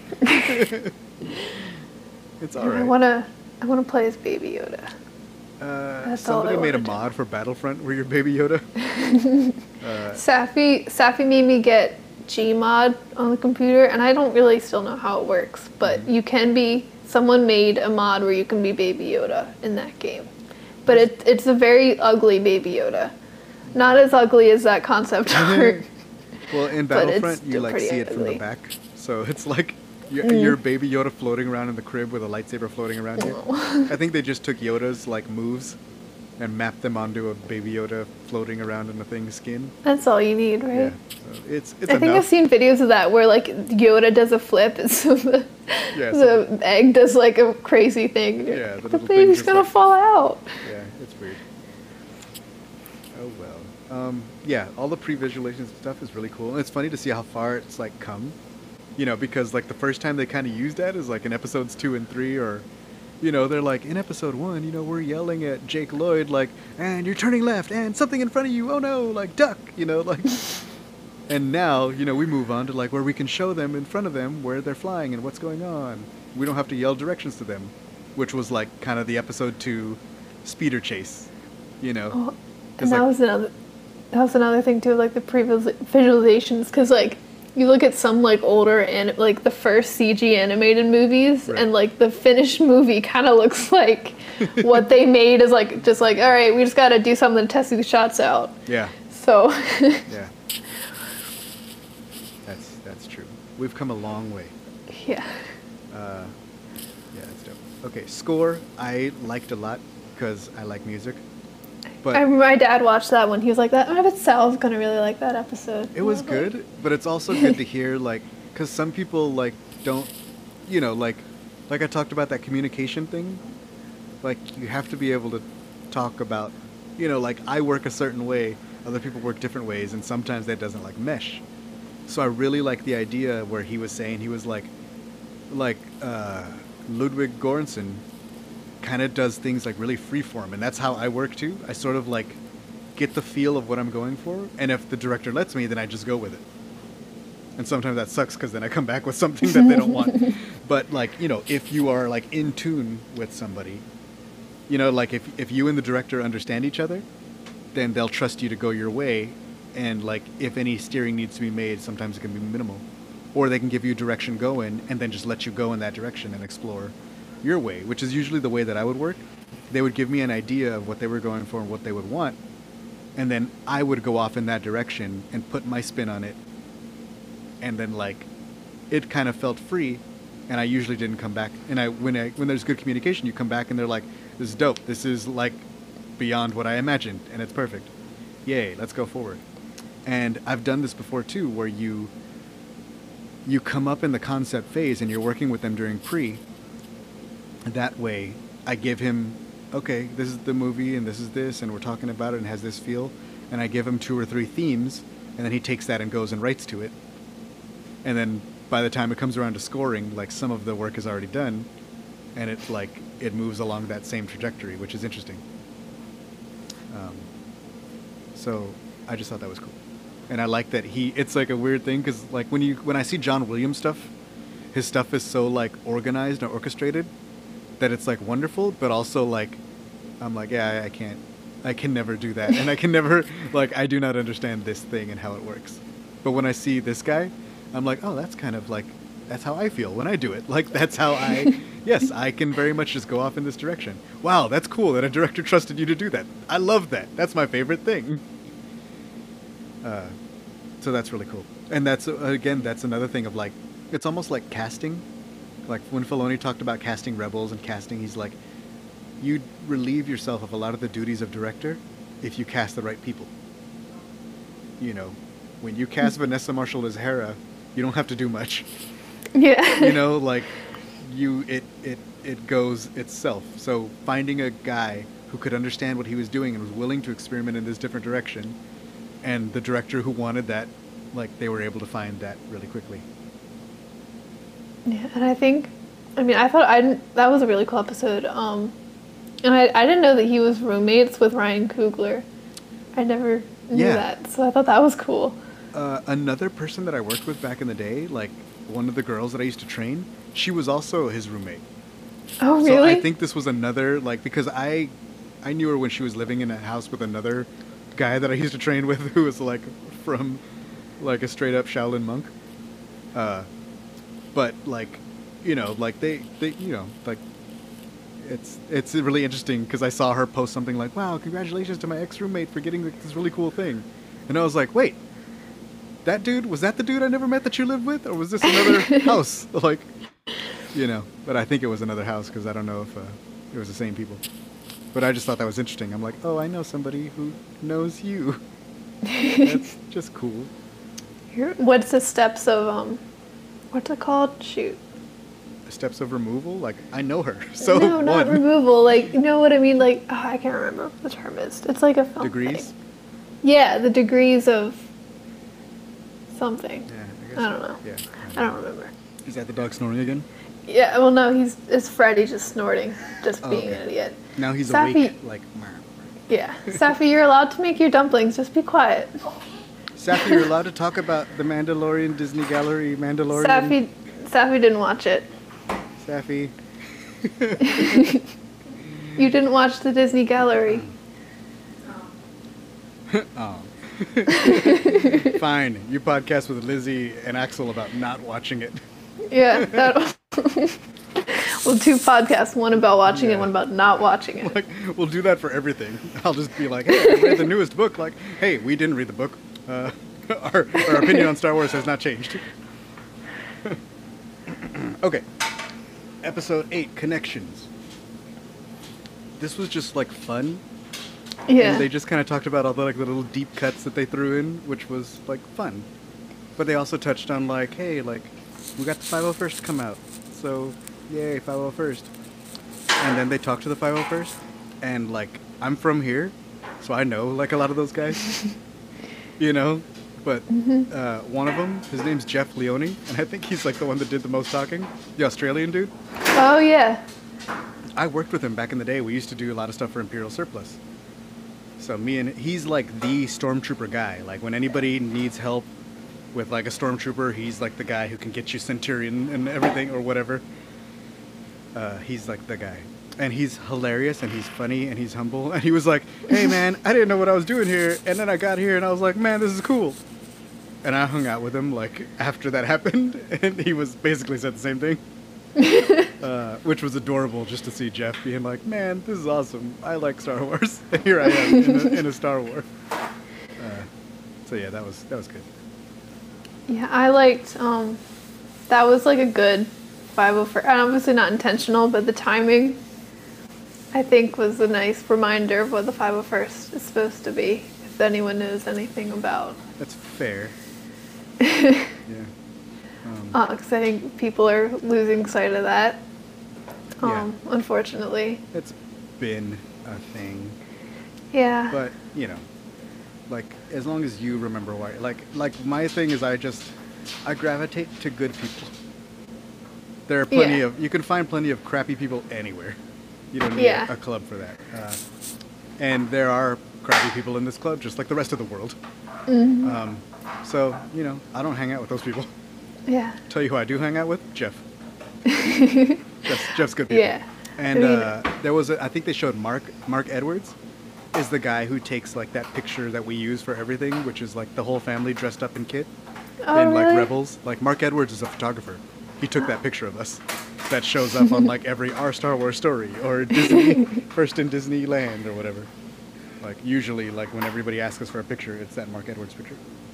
It's all I right. wanna, I wanna play as Baby Yoda. Uh, That's all somebody I made a wanna do. mod for Battlefront where you're Baby Yoda. uh, Safi, Safi made me get Gmod on the computer, and I don't really still know how it works, but Mm-hmm. you can be. Someone made a mod where you can be Baby Yoda in that game, but it, it's a very ugly Baby Yoda. Not as ugly as that concept art. well, in But it's Battlefront, you still like pretty see it from the ugly. back, so it's like you're, Mm. you're Baby Yoda floating around in the crib with a lightsaber floating around you. I think they just took Yoda's like moves and mapped them onto a Baby Yoda floating around in the thing's skin. That's all you need, right? Yeah, so it's it's I think I've enough. seen videos of that where like Yoda does a flip, and so the, Yeah, so the egg does like a crazy thing. and you're Yeah, like, the the little thing baby's just, gonna like- fall out. Yeah, it's weird. Oh well. Um, yeah, all the pre-visualization stuff is really cool, and it's funny to see how far it's like come. You know, because like the first time they kind of used that is like in episodes two and three, or, you know, they're like in episode one, you know, we're yelling at Jake Lloyd like, and you're turning left, and something in front of you, oh no, like duck, you know, like. And now, you know, we move on to like where we can show them in front of them where they're flying and what's going on. We don't have to yell directions to them, which was like kind of the episode two speeder chase, you know. Oh, It's and that like- was another. That was another thing too, like the pre-visualizations, because like you look at some like older and like the first C G animated movies, Right. and like the finished movie kind of looks like what they made is like just like, all right, we just got to do something to test these shots out. Yeah, So yeah. That's that's true. We've come a long way. yeah. Uh, yeah, that's dope. Okay, score I liked a lot because I like music, but I remember my dad watched that one. He was like, "That I bet Sal's gonna really like that episode." it was good. But it's also good to hear like, because some people like don't, you know, like, like I talked about that communication thing. Like you have to be able to talk about, you know, like I work a certain way, other people work different ways, and sometimes that doesn't like mesh. So I really like the idea where he was saying he was like, like uh, Ludwig Göransson kind of does things like really freeform, and that's how I work too. I sort of like get the feel of what I'm going for, and if the director lets me, then I just go with it. And sometimes that sucks because then I come back with something that they don't want. But like, you know, if you are like in tune with somebody, you know, like if if you and the director understand each other, then they'll trust you to go your way. And like if any steering needs to be made, sometimes it can be minimal. Or they can give you direction go in and then just let you go in that direction and explore your way, which is usually the way that I would work. They would give me an idea of what they were going for and what they would want, and then I would go off in that direction and put my spin on it. And then like it kind of felt free, and I usually didn't come back. And I when I when there's good communication, you come back and they're like, "This is dope. This is like beyond what I imagined, and it's perfect. Yay, let's go forward." And I've done this before too, where you you come up in the concept phase and you're working with them during pre. That way, I give him, okay, this is the movie and this is this, and we're talking about it and has this feel, and I give him two or three themes, and then he takes that and goes and writes to it. And then by the time it comes around to scoring, like some of the work is already done, and it's like it moves along that same trajectory, which is interesting. Um, so I just thought that was cool. And I like that he. It's like a weird thing because like when you when I see John Williams stuff, his stuff is so like organized and orchestrated that it's like wonderful, but also like I'm like yeah I, I can't. I can never do that, and I can never like I do not understand this thing and how it works. But when I see this guy, I'm like, oh, that's kind of like that's how I feel when I do it. Like that's how I. Yes, I can very much just go off in this direction. Wow, that's cool that a director trusted you to do that. I love that. That's my favorite thing. Uh, so that's really cool. And that's, uh, again, that's another thing of like, it's almost like casting. Like when Filoni talked about casting Rebels and casting, he's like, you relieve yourself of a lot of the duties of director if you cast the right people. You know, when you cast Vanessa Marshall as Hera, you don't have to do much. Yeah. You know, like, you it, it it goes itself. So finding a guy who could understand what he was doing and was willing to experiment in this different direction, and the director who wanted that, like they were able to find that really quickly. Yeah, and I think, I mean, I thought I didn't, that was a really cool episode. Um, and I I didn't know that he was roommates with Ryan Coogler. I never knew Yeah. that, so I thought that was cool. Uh, another person that I worked with back in the day, like one of the girls that I used to train, she was also his roommate. Oh, really? So I think this was another, like, because I I knew her when she was living in a house with another guy that I used to train with who was, like, from, like, a straight-up Shaolin monk. Uh, but, like, you know, like, they, they you know, like, it's it's really interesting because I saw her post something like, wow, congratulations to my ex-roommate for getting like, this really cool thing. And I was like, wait, that dude, was that the dude I never met that you lived with? Or was this another house? Like, you know, but I think it was another house because I don't know if uh, it was the same people. But I just thought that was interesting. I'm like, oh, I know somebody who knows you. That's just cool. Here- What's the steps of, um, what's it called? Shoot. The steps of removal, like, I know her. So, no, not one, removal. Like, you know what I mean? Like, oh, I can't remember what the term is. It's like a film degrees. thing. Yeah, the degrees of something. Yeah, I guess. I don't know. Yeah. I don't remember. Is that the dog snoring again? Yeah, well, no, he's it's Freddy just snorting, just Oh, being okay. an idiot. Now he's Safi- awake, like, Yeah, Safi, you're allowed to make your dumplings. Just be quiet. Safi, you're allowed to talk about the Mandalorian Disney Gallery Mandalorian. Safi, Safi didn't watch it. Safi. You didn't watch the Disney Gallery. Oh. Fine. You podcast with Lizzie and Axel about not watching it. Yeah, that. We'll do podcasts, one about watching Yeah. it, one about not watching it. Like, we'll do that for everything. I'll just be like, hey, I read the newest book. Like, hey, we didn't read the book. Uh, our, our opinion on Star Wars has not changed. Okay. Episode eight, Connections. This was just, like, fun. Yeah. And they just kind of talked about all the, like, the little deep cuts that they threw in, which was, like, fun. But they also touched on, like, hey, like, we got the five oh first come out. So, yay, five oh first. And then they talked to the five oh first. And, like, I'm from here, so I know, like, a lot of those guys. You know? But uh, one of them, his name's Jeff Leone, and I think he's, like, the one that did the most talking. The Australian dude. Oh yeah. I worked with him back in the day. We used to do a lot of stuff for Imperial Surplus. So me and he's like the stormtrooper guy. Like when anybody needs help with like a stormtrooper, he's like the guy who can get you Centurion and everything or whatever. Uh, he's like the guy. And he's hilarious and he's funny and he's humble. And he was like, hey man, I didn't know what I was doing here. And then I got here and I was like, man, this is cool. And I hung out with him like after that happened. And he was basically said the same thing. uh, which was adorable just to see Jeff being like, man, this is awesome. I like Star Wars. And here I am in a, in a Star Wars. Uh, so yeah, that was that was good. Yeah, I liked, um, that was like a good five oh first, and obviously not intentional, but the timing, I think, was a nice reminder of what the five oh first is supposed to be, if anyone knows anything about. That's fair. Yeah. Um, Because I think people are losing sight of that, Yeah. um, unfortunately. it's been a thing. Yeah. But, you know, like, as long as you remember why. Like, like my thing is I just, I gravitate to good people. There are plenty Yeah. of, you can find plenty of crappy people anywhere. You don't need Yeah. a, a club for that. Uh, and there are crappy people in this club, just like the rest of the world. Mm-hmm. Um, So, you know, I don't hang out with those people. Yeah. Tell you who I do hang out with? Jeff. Jeff's, Jeff's good people. Yeah. And I mean- uh, there was, a, I think they showed Mark, Mark Edwards is the guy who takes like that picture that we use for everything, which is like the whole family dressed up in kit. Oh, in like really? Rebels. Like Mark Edwards is a photographer. He took that picture of us. That shows up on like every Our Star Wars Story or Disney, First in Disneyland or whatever. Like usually, like when everybody asks us for a picture, it's that Mark Edwards picture.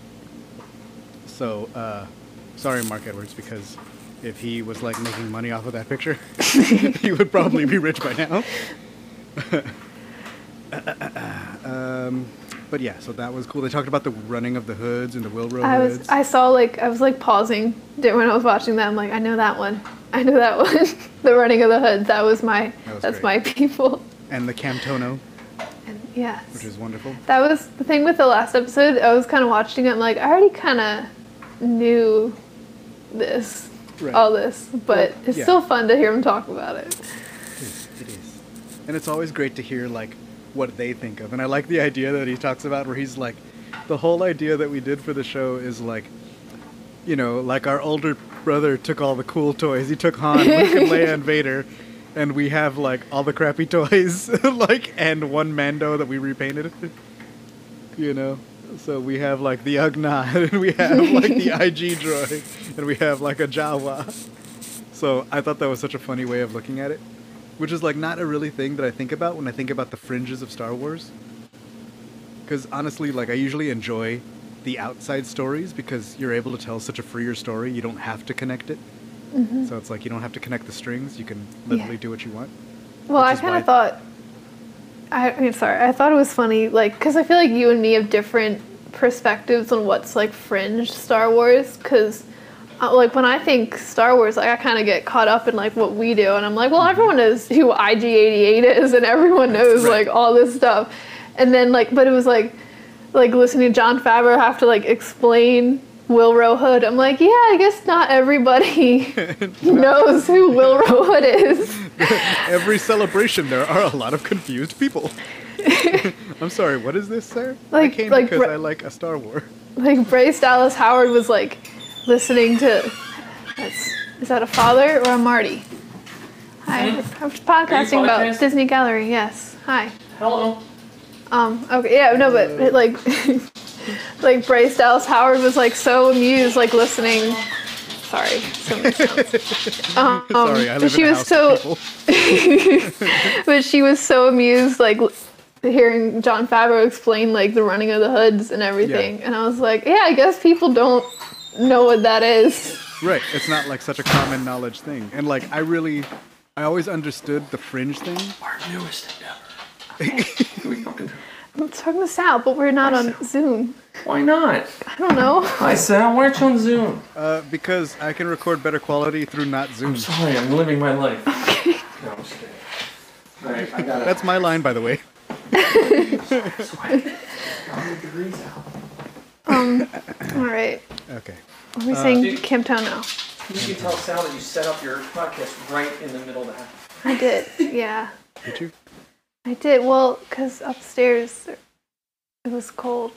So, uh, sorry, Mark Edwards, because if he was like making money off of that picture, he would probably be rich by now. um, but yeah, so that was cool. They talked about the running of the hoods and the Wilro I was hoods. I saw like I was like pausing there when I was watching that. I'm like, I know that one. I know that one. The running of the hoods. That was my That was that's great. my people. And the Camtono, And yes. which is wonderful. That was the thing with the last episode. I was kind of watching it. I'm like, I already kind of knew this, Right. all this, but Well, it's yeah. still fun to hear him talk about it. It is, it is. And it's always great to hear like what they think of. And I like the idea that he talks about where he's like, the whole idea that we did for the show is like, you know, like our older brother took all the cool toys. He took Han, Luke, and Leia, and Vader. And we have like all the crappy toys, like, and one Mando that we repainted. You know? So we have like the Ugnaught, and we have like the I G droid, and we have like a Jawa. So I thought that was such a funny way of looking at it, which is like not a really thing that I think about when I think about the fringes of Star Wars. Because honestly, like I usually enjoy the outside stories because you're able to tell such a freer story. You don't have to connect it. So it's like you don't have to connect the strings. You can literally Yeah. do what you want. Well, Which I is kind why- of thought. I, I mean, sorry. I thought it was funny, like, because I feel like you and me have different perspectives on what's like fringe Star Wars. Because, uh, like, when I think Star Wars, like, I kind of get caught up in like what we do, and I'm like, well, everyone knows who I G eighty-eight is, and everyone knows Right. like all this stuff. And then like, but it was like, like listening to Jon Favreau have to like explain Wilro Hood. I'm like, yeah, I guess not everybody knows who Wilro Hood is. Every celebration, there are a lot of confused people. I'm sorry, what is this, sir? Like- I came like because Bra- I like a Star Wars. Like Bryce Dallas Howard was like listening to. That's, is that a father or a Marty? Hi, I'm podcasting about podcasting? Disney Gallery. Yes. Hi. Hello. Um. Okay. Yeah. No, but it, like, like Bryce Dallas Howard was like so amused, like listening. Sorry. So many sounds. Um, Sorry, I but live she in a was house so. of people. But she was so amused, like l- hearing Jon Favreau explain like the running of the hoods and everything. Yeah. And I was like, yeah, I guess people don't know what that is. Right, it's not like such a common knowledge thing. And like, I really, I always understood the fringe thing. Our newest endeavor. I'm talking to Sal, but we're not on Zoom. Why not? I don't know. Hi, Sal. Why aren't you on Zoom? Uh, because I can record better quality through not Zoom. Sorry, I'm living my life. Okay. No, I'm just kidding. All right, I got it. That's my line, by the way. Sweat. one hundred degrees out. All right. Okay. Are we saying dude. Kim Town now? You can tell Sal that you set up your podcast right in the middle of the house. I did. Yeah. Did you? I did. Well, because upstairs it was cold.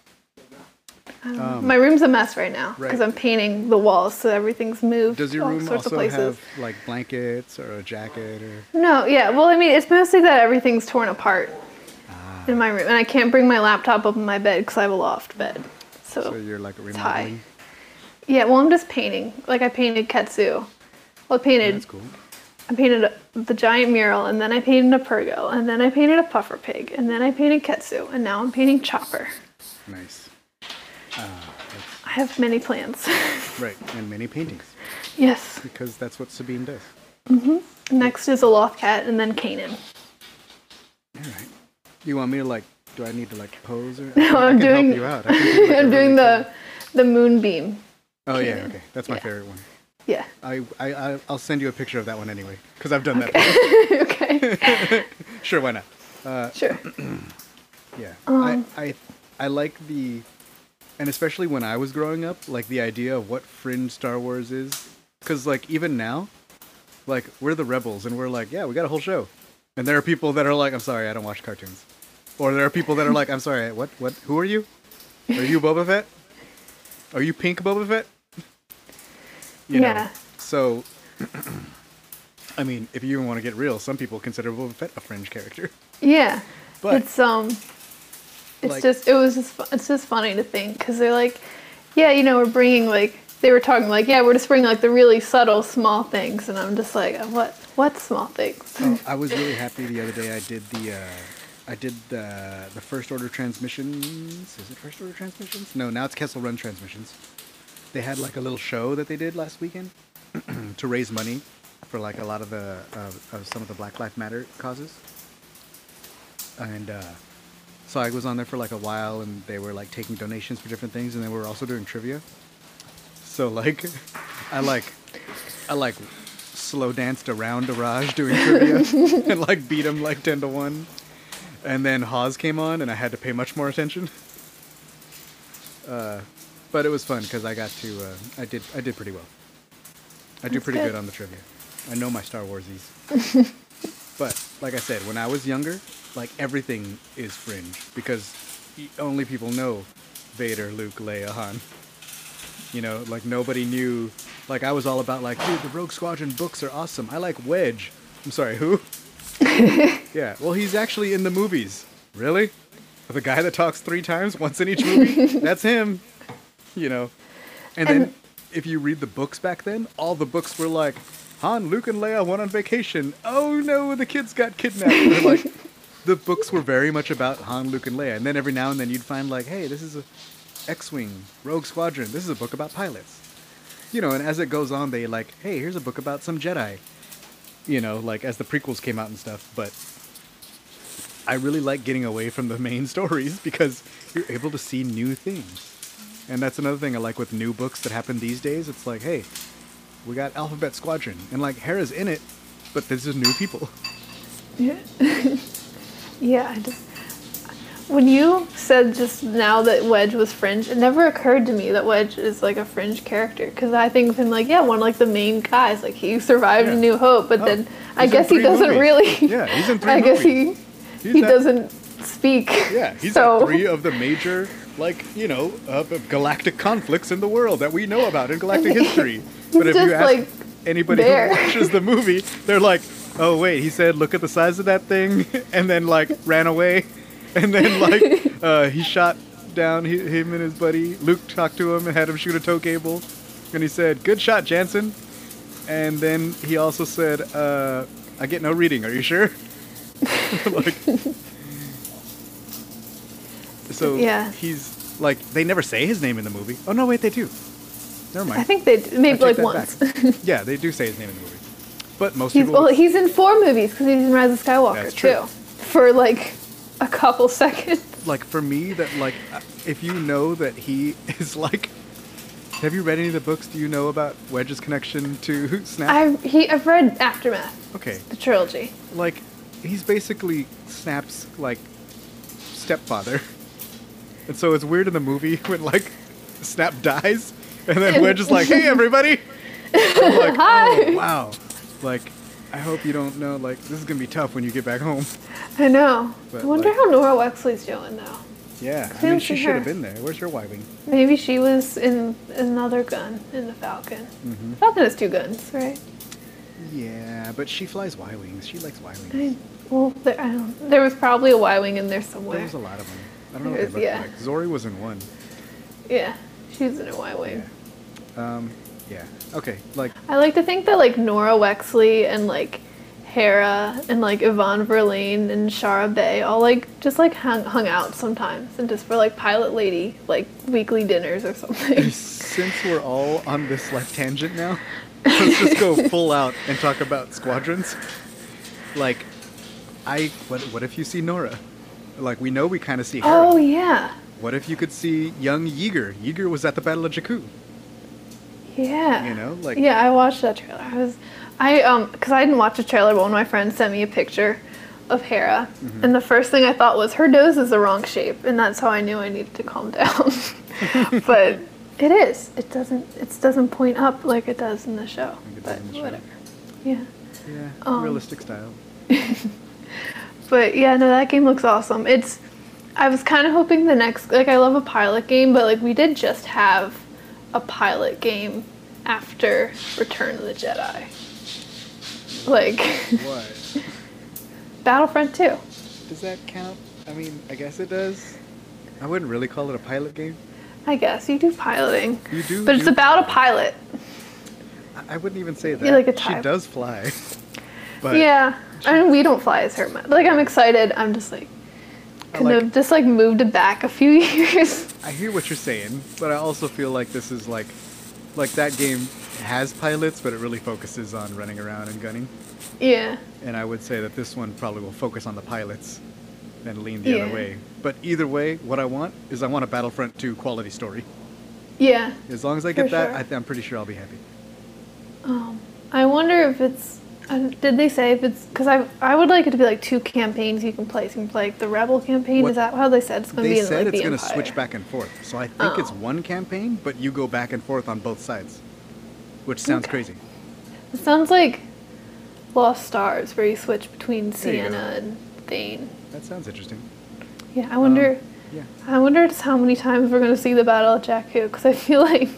Um, Um, my room's a mess right now because right. I'm painting the walls, so everything's moved. Does your all room sorts of also places. have like blankets or a jacket or? No, yeah. Well, I mean, it's mostly that everything's torn apart Ah. in my room, and I can't bring my laptop up in my bed because I have a loft bed. So, So you're like it's high. remodeling. Yeah. Well, I'm just painting. Like I painted Ketsu. Well, I painted. That's cool. I painted a, the giant mural, and then I painted a Purgo, and then I painted a puffer pig, and then I painted Ketsu, and now I'm painting Chopper. Nice. Uh, I have many plans. that's right, and many paintings Yes. because that's what Sabine does. Next is a loth cat, and then Kanan. All right. You want me to like? Do I need to like pose or? No, I I'm can doing. Help you out. I can do, like, a I'm doing really the the moonbeam. cool- Oh yeah. Kanan. Okay. That's my Yeah. favorite one. Yeah. I, I, I I'll send you a picture of that one anyway, because I've done okay. that. Sure, why not? Uh, Sure. yeah, Um, I, I I like the, and especially when I was growing up, like the idea of what fringe Star Wars is, because like even now, like we're the rebels and we're like, yeah, we got a whole show, and there are people that are like, I'm sorry, I don't watch cartoons, or there are people that are like, I'm sorry, what what who are you? Are you Boba Fett? Are you pink Boba Fett? You Yeah. know, so, I mean, if you even want to get real, some people consider Boba Fett a fringe character. Yeah. But it's um it's like- just it was just fu- it's just funny to think because they're like, yeah, you know, we're bringing like they were talking like, yeah, we're just bringing like the really subtle small things, and I'm just like, what what small things? Oh, I was really happy the other day. I did the, uh, I did the the first order transmissions. Is it first order transmissions? No, now it's Kessel Run transmissions. They had like a little show that they did last weekend to raise money for like a lot of the uh, of some of the Black Lives Matter causes. And uh, so I was on there for like a while, and they were like taking donations for different things, and they were also doing trivia. So like, I like, I like. slow danced around Daraj doing trivia and like beat him like ten to one. And then Hawes came on and I had to pay much more attention. Uh, but it was fun because I got to, uh, I did, I did pretty well. I do That's pretty good. good on the trivia. I know my Star Warsies. But like I said, when I was younger, like everything is fringe because y- only people know Vader, Luke, Leia, Han. You know, like nobody knew. Like I was all about like, dude, the Rogue Squadron books are awesome. I like Wedge. I'm sorry, who? Yeah, well, he's actually in the movies. Really? The guy that talks three times, once in each movie? That's him. You know. And, And- then if you read the books back then, all the books were like, Han, Luke, and Leia went on vacation. Oh no, the kids got kidnapped. They're like, the books were very much about Han, Luke, and Leia. And then every now and then you'd find like, hey, this is a X-Wing, Rogue Squadron. This is a book about pilots. You know, and as it goes on, they like, hey, here's a book about some Jedi. You know, like as the prequels came out and stuff. But I really like getting away from the main stories because you're able to see new things. And that's another thing I like with new books that happen these days. It's like, hey, we got Alphabet Squadron. And like, Hera's in it, but this is new people. Yeah. Yeah, I just when you said just now that Wedge was fringe, it never occurred to me that Wedge is like a fringe character because I think of him like yeah, one of, like the main guys. Like he survived Yeah. A New Hope, but Oh, then he's I in guess he three doesn't movies. really. Yeah, he's in three I guess movies. he He's he at- doesn't speak. Yeah, he's so at three of the major, like, you know, uh, galactic conflicts in the world that we know about in galactic history. But if just, you ask like, anybody there. who watches the movie, they're like, oh, wait, he said, look at the size of that thing, and then, like, ran away. And then, like, uh, he shot down he, him and his buddy. Luke talked to him and had him shoot a tow cable. And he said, good shot, Jansen. And then he also said, uh, I get no reading, are you sure? Like, so Yeah. he's like, they never say his name in the movie. Oh no, wait, they do. Never mind. I think they d- I maybe take like that once. back. Yeah, they do say his name in the movie. But most He's people. well, he's in four movies because he's in Rise of Skywalker That's true. too, for like a couple seconds. Like for me, that like, uh, if you know that he is like, have you read any of the books? Do you know about Wedge's connection to Snap? I've he I've read Aftermath, Okay, the trilogy. like he's basically Snap's like stepfather, and so it's weird in the movie when like Snap dies, and then Wedge is like, "Hey, everybody!" I'm like, Hi. "Oh, wow!" Like, I hope you don't know. Like, this is gonna be tough when you get back home. I know. But, I wonder like- how Nora Wexley's doing now. Yeah, I I mean, don't she see should have her. been there. Where's your Y-wing? Maybe she was in another gun in the Falcon. Mm-hmm. Falcon has two guns, right? Yeah, but she flies Y-wings. She likes Y-wings. I, well, there, I don't, there was probably a Y-wing in there somewhere. There was a lot of them. I don't know what There's- they look yeah. like. Zori was in one. Yeah, she's in a Y-wing. Um, yeah. Okay, like, I like to think that like Nora Wexley and like Hera and like Yvonne Verlaine and Shara Bay all like just like hung, hung out sometimes and just for like pilot lady like weekly dinners or something. since we're all on this like tangent now, let's just go full out and talk about squadrons. Like, I what what if you see Nora? Like, we know we kind of see her. Oh yeah, What if you could see young Yeager? Yeager was at the Battle of Jakku. yeah. You know, like- yeah, I watched that trailer. I was, I um, cause I didn't watch the trailer, but one of my friends sent me a picture of Hera, Mm-hmm. and the first thing I thought was her nose is the wrong shape, and that's how I knew I needed to calm down. But it is. It doesn't. It doesn't point up like it does in the show. it But does in the show. whatever. Yeah. Yeah, Um, realistic style. But yeah, no, that game looks awesome. It's. I was kind of hoping the next, like, I love a pilot game, but like we did just have a pilot game after Return of the Jedi. Like, What? Battlefront two. Does that count? I mean, I guess it does. I wouldn't really call it a pilot game. I guess you do piloting. You do. But it's do about a pilot. pilot. I I wouldn't even say that. You're like a She type. does fly. But Yeah. I mean, we don't fly as her. Like, I'm excited. I'm just like, I kind like- of just like moved it back a few years. I hear what you're saying, but I also feel like this is like, like that game has pilots, but it really focuses on running around and gunning. Yeah. And I would say that this one probably will focus on the pilots and lean the Yeah. other way. But either way, what I want is I want a Battlefront two quality story. Yeah. As long as I get For that, sure. I th- I'm pretty sure I'll be happy. Um, I wonder if it's. Uh, did they say if it's? Because I I would like it to be like two campaigns you can play. So you can play like the Rebel campaign. What- Is that how they said it's going to They be in said like it's the going to Empire? switch back and forth. So I think it's Oh. one campaign, but you go back and forth on both sides, which sounds Okay. crazy. It sounds like Lost Stars, where you switch between There you go. Sienna and Thane. That sounds interesting. Yeah, I wonder. Um, yeah. I wonder just how many times we're going to see the Battle of Jakku, because I feel like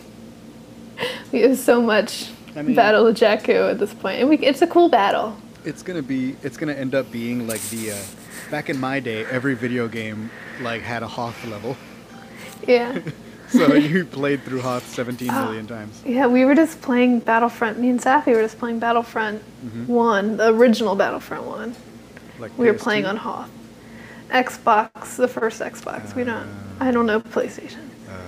we have so much I mean- Battle of Jakku at this point, and we, it's a cool battle. It's gonna be. It's gonna end up being like the. Uh, back in my day, every video game like had a Hoth level, Yeah. so you played through Hoth seventeen Oh. million times. Yeah, we were just playing Battlefront. Me and Safi were just playing Battlefront one, the original Battlefront one. Like We were P S two. playing on Hoth. Xbox, the first Xbox. we don't. I don't know PlayStation.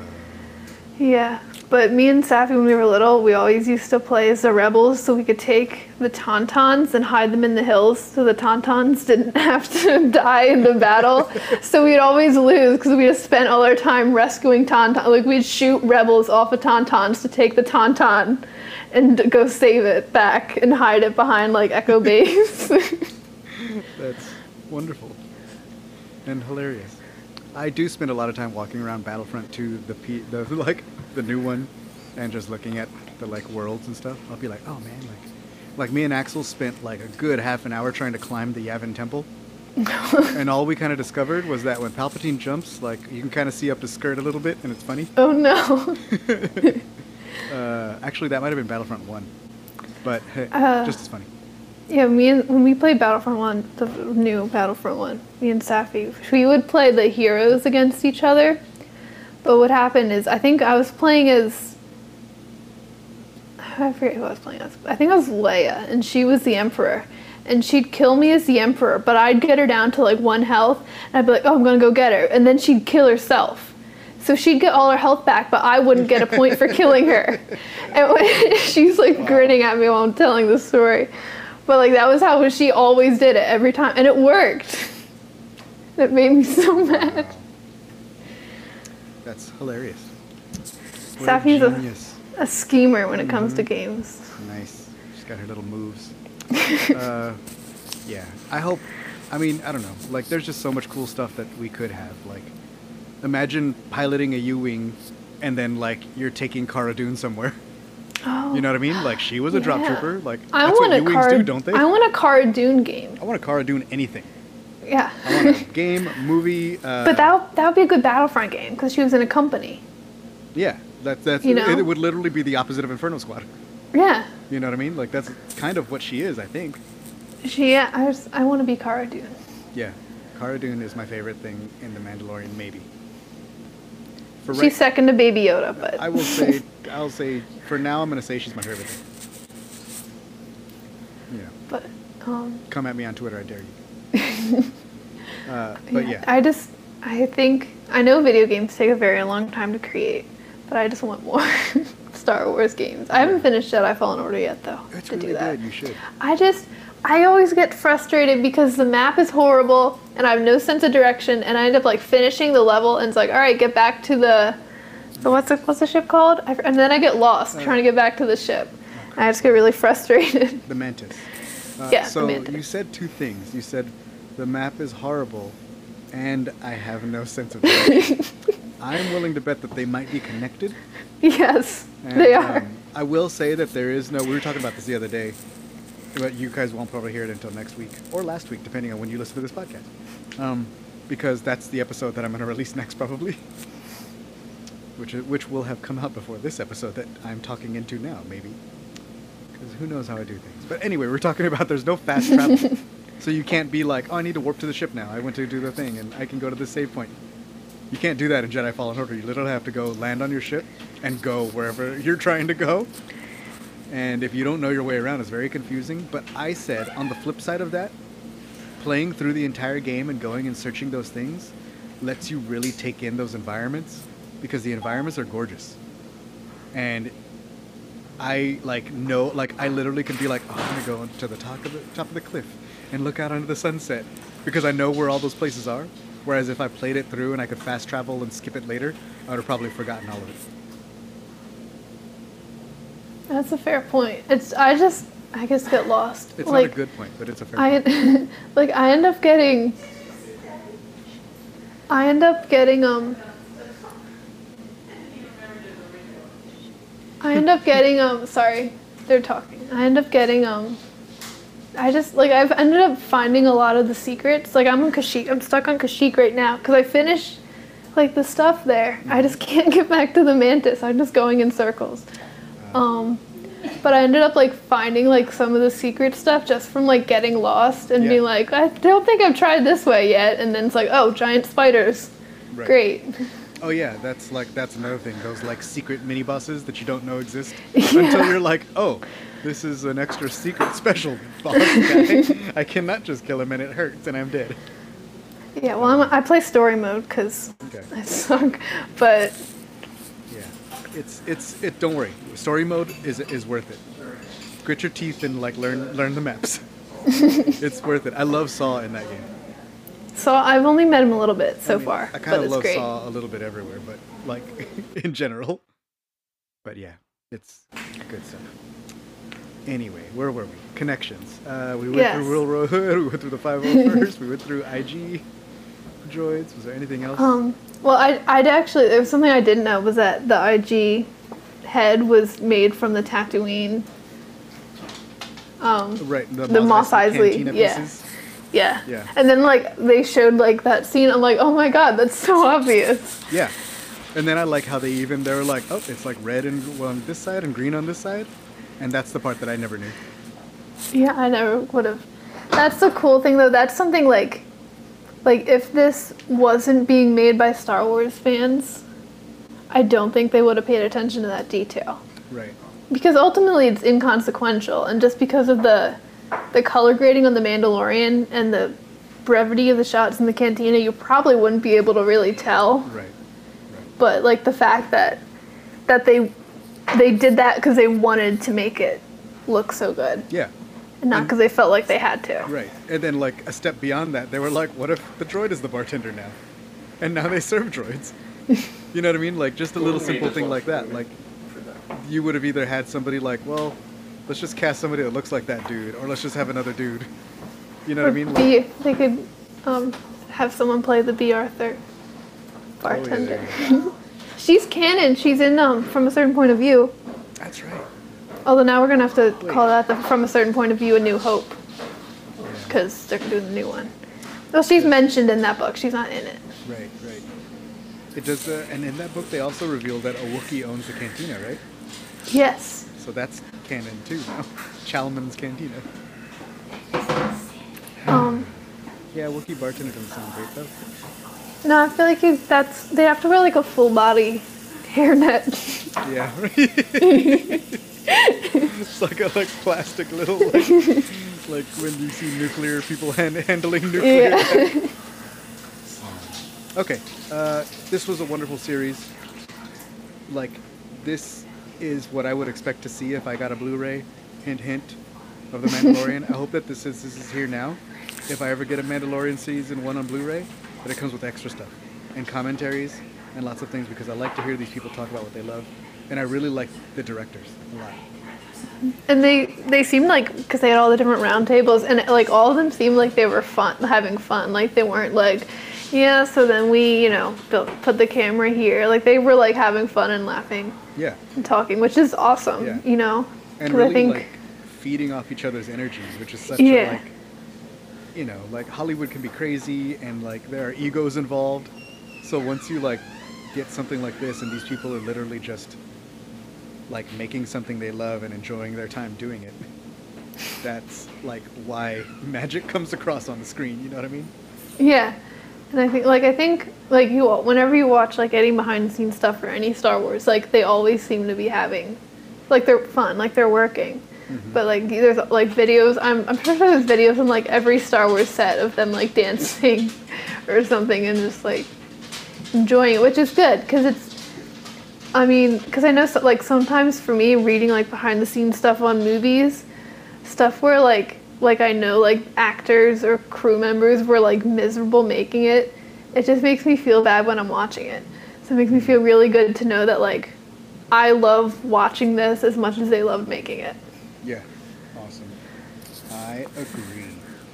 Yeah, but me and Safi, when we were little, we always used to play as the rebels, so we could take the Tauntauns and hide them in the hills, so the Tauntauns didn't have to die in the battle. So we'd always lose because we just spent all our time rescuing Tauntaun. Like we'd shoot rebels off of Tauntauns to take the Tauntaun and go save it back and hide it behind like Echo Base. That's wonderful and hilarious. I do spend a lot of time walking around Battlefront two, the P, the like the new one, and just looking at the like worlds and stuff. I'll be like, oh man, like, like me and Axel spent like a good half an hour trying to climb the Yavin Temple, and all we kind of discovered was that when Palpatine jumps, like you can kind of see up his skirt a little bit, and it's funny. Oh no. Uh, actually, that might have been Battlefront one, but hey, Uh, just as funny. Yeah, me and when we played Battlefront one, the new Battlefront one, me and Safi, we would play the heroes against each other. But what happened is, I think I was playing as, I forget who I was playing as. I think I was Leia, and she was the Emperor. And she'd kill me as the Emperor, but I'd get her down to like one health, and I'd be like, oh, I'm gonna go get her. And then she'd kill herself. So she'd get all her health back, but I wouldn't get a point for killing her. And when, she's like grinning at me while I'm telling the story. But like that was how she always did it every time, and it worked. It made me so mad. That's hilarious. What a Safi's a, genius. a schemer when it comes to games. Nice. She's got her little moves. uh, yeah. I hope. I mean, I don't know. Like, there's just so much cool stuff that we could have. Like, imagine piloting a U-wing, and then like you're taking Cara Dune somewhere. Oh, You know what I mean? Like, she was a drop yeah. trooper. Like, I that's want what a U-wings Cara, do, don't they? I want a Cara Dune game. I want a Cara Dune anything. Yeah. I want a game, movie. Uh, But that that would be a good Battlefront game because she was in a company. Yeah. That, that's. You know? It, it would literally be the opposite of Inferno Squad. Yeah. You know what I mean? Like, that's kind of what she is, I think. She. Yeah. I just, I want to be Cara Dune. Yeah. Cara Dune is my favorite thing in The Mandalorian, maybe. For She's second to Baby Yoda, but I will say, I'll say, for now, I'm going to say she's my favorite thing. You know, but um. come at me on Twitter, I dare you. uh, but yeah, I just, I think, I know video games take a very long time to create, but I just want more Star Wars games. I haven't finished Jedi Fallen Order yet, though, it's to really do that. good. You should. I just, I always get frustrated because the map is horrible and I have no sense of direction, and I end up like finishing the level and it's like, all right, get back to the, the what's the, what's the ship called? I, and then I get lost Uh, trying to get back to the ship. And I just get really frustrated. The Mantis. Uh, Yeah, the So Mantis. you said two things. You said the map is horrible, and I have no sense of direction. I'm willing to bet that they might be connected. Yes, And, they are. Um, I will say that there is no. We were talking about this the other day, but you guys won't probably hear it until next week or last week, depending on when you listen to this podcast. Um, because that's the episode that I'm going to release next, probably. which is, which will have come out before this episode that I'm talking into now, maybe. Because who knows how I do things. But anyway, we're talking about there's no fast travel. So you can't be like, oh, I need to warp to the ship now. I went to do the thing, and I can go to the save point. You can't do that in Jedi Fallen Order. You literally have to go land on your ship and go wherever you're trying to go. And if you don't know your way around, it's very confusing. But I said, on the flip side of that, playing through the entire game and going and searching those things lets you really take in those environments, because the environments are gorgeous. And I like know, like I literally can be like, oh, I'm gonna go to the top of the top of the cliff and look out onto the sunset, because I know where all those places are. Whereas if I played it through and I could fast travel and skip it later, I would have probably forgotten all of it. That's a fair point. It's I just I just get lost. It's like, not a good point, but it's a fair I point. like I end up getting I end up getting um I end up getting um sorry, they're talking. I end up getting um I just like I've ended up finding a lot of the secrets. Like I'm on Kashyyyk. I'm stuck on Kashyyyk right now because I finished like the stuff there. I just can't get back to the Mantis. I'm just going in circles. Um, but I ended up like finding like some of the secret stuff just from like getting lost and Yeah. being like, I don't think I've tried this way yet. And then it's like, oh, giant spiders. Right. Great. Oh yeah, that's like that's another thing. Those like secret mini bosses that you don't know exist Yeah. until you're like, oh, this is an extra secret special boss guy. I cannot just kill him and it hurts and I'm dead. Yeah, well, I'm, I play story mode because Okay. I suck. But Yeah, it's it's it. Don't worry, story mode is is worth it. Grit your teeth and like learn learn the maps. It's worth it. I love Saw in that game. so I've only met him a little bit so I mean, far. I but kind of it's love great. Saw a little bit everywhere, but like in general. But yeah, it's good stuff. Anyway, where were we? Connections. Uh, we went Yes. through Railroad. We went through the five oh first. We went through I G droids. Was there anything else? Um, well, I, I'd actually, there was something I didn't know was that the I G head was made from the Tatooine. Um, right. The, the Mos Eisley, Cantina yeah. pieces. yeah. Yeah. And then, like, they showed, like, that scene. I'm like, oh my god, that's so obvious. Yeah. And then I like how they even, they were like, oh, it's like red and on this side and green on this side. And that's the part that I never knew. Yeah, I never would have. That's the cool thing, though. That's something, like, like, if this wasn't being made by Star Wars fans, I don't think they would have paid attention to that detail. Right. Because ultimately it's inconsequential, and just because of the the color grading on the Mandalorian and the brevity of the shots in the cantina, you probably wouldn't be able to really tell. Right. But like the fact that that they they did that because they wanted to make it look so good, Yeah. and not because they felt like they had to. Right. And then like a step beyond that, they were like, what if the droid is the bartender now? And now they serve droids. You know what I mean? Like just a little simple thing like that. Like you would have either had somebody like, well, let's just cast somebody that looks like that dude, or let's just have another dude. You know what I mean? Like, B, they could um, have someone play the B. Arthur oh, yeah, bartender. there you go. She's canon. She's in um, From a Certain Point of View. That's right. Although now we're gonna have to Wait. call that the From a Certain Point of View, A New Hope, Yeah. because they're doing the new one. Well, she's mentioned in that book. She's not in it. Right, right. It does, uh, and in that book they also revealed that a Wookiee owns the cantina, right? Yes. So that's canon too now. Chalman's Cantina. Um. Yeah, Wookiee bartender doesn't sound great though. No, I feel like you, that's they have to wear like a full body hairnet. Yeah. It's like a like plastic little like, like when you see nuclear people hand, handling nuclear. Yeah. Okay, uh, this was a wonderful series. Like, this is what I would expect to see if I got a Blu-ray. Hint, hint, of The Mandalorian. I hope that this is this is here now. If I ever get a Mandalorian season one on Blu-ray, that it comes with extra stuff and commentaries and lots of things, because I like to hear these people talk about what they love, and I really like the directors a lot. And they they seemed like, because they had all the different round tables, and like all of them seemed like they were fun, having fun. Like they weren't like, yeah, so then we, you know, built, put the camera here. Like they were like having fun and laughing Yeah, and talking, which is awesome, Yeah. you know? and 'Cause really I think, like feeding off each other's energies, which is such Yeah. a like, you know, like Hollywood can be crazy and like there are egos involved. So once you like get something like this, and these people are literally just like making something they love and enjoying their time doing it. That's like why magic comes across on the screen. You know what I mean? Yeah. And I think, like, I think, like, you, whenever you watch, like, any behind-the-scenes stuff for any Star Wars, like, they always seem to be having, like, they're fun, like, they're working. Mm-hmm. But, like, there's, like, videos, I'm, I'm pretty sure there's videos on, like, every Star Wars set of them, like, dancing or something and just, like, enjoying it, which is good, because it's, I mean, because I know, so, like, sometimes for me, reading, like, behind-the-scenes stuff on movies, stuff where, like, like I know like actors or crew members were like miserable making it, it just makes me feel bad when I'm watching it. So it makes me feel really good to know that like I love watching this as much as they loved making it. Yeah, awesome. I agree.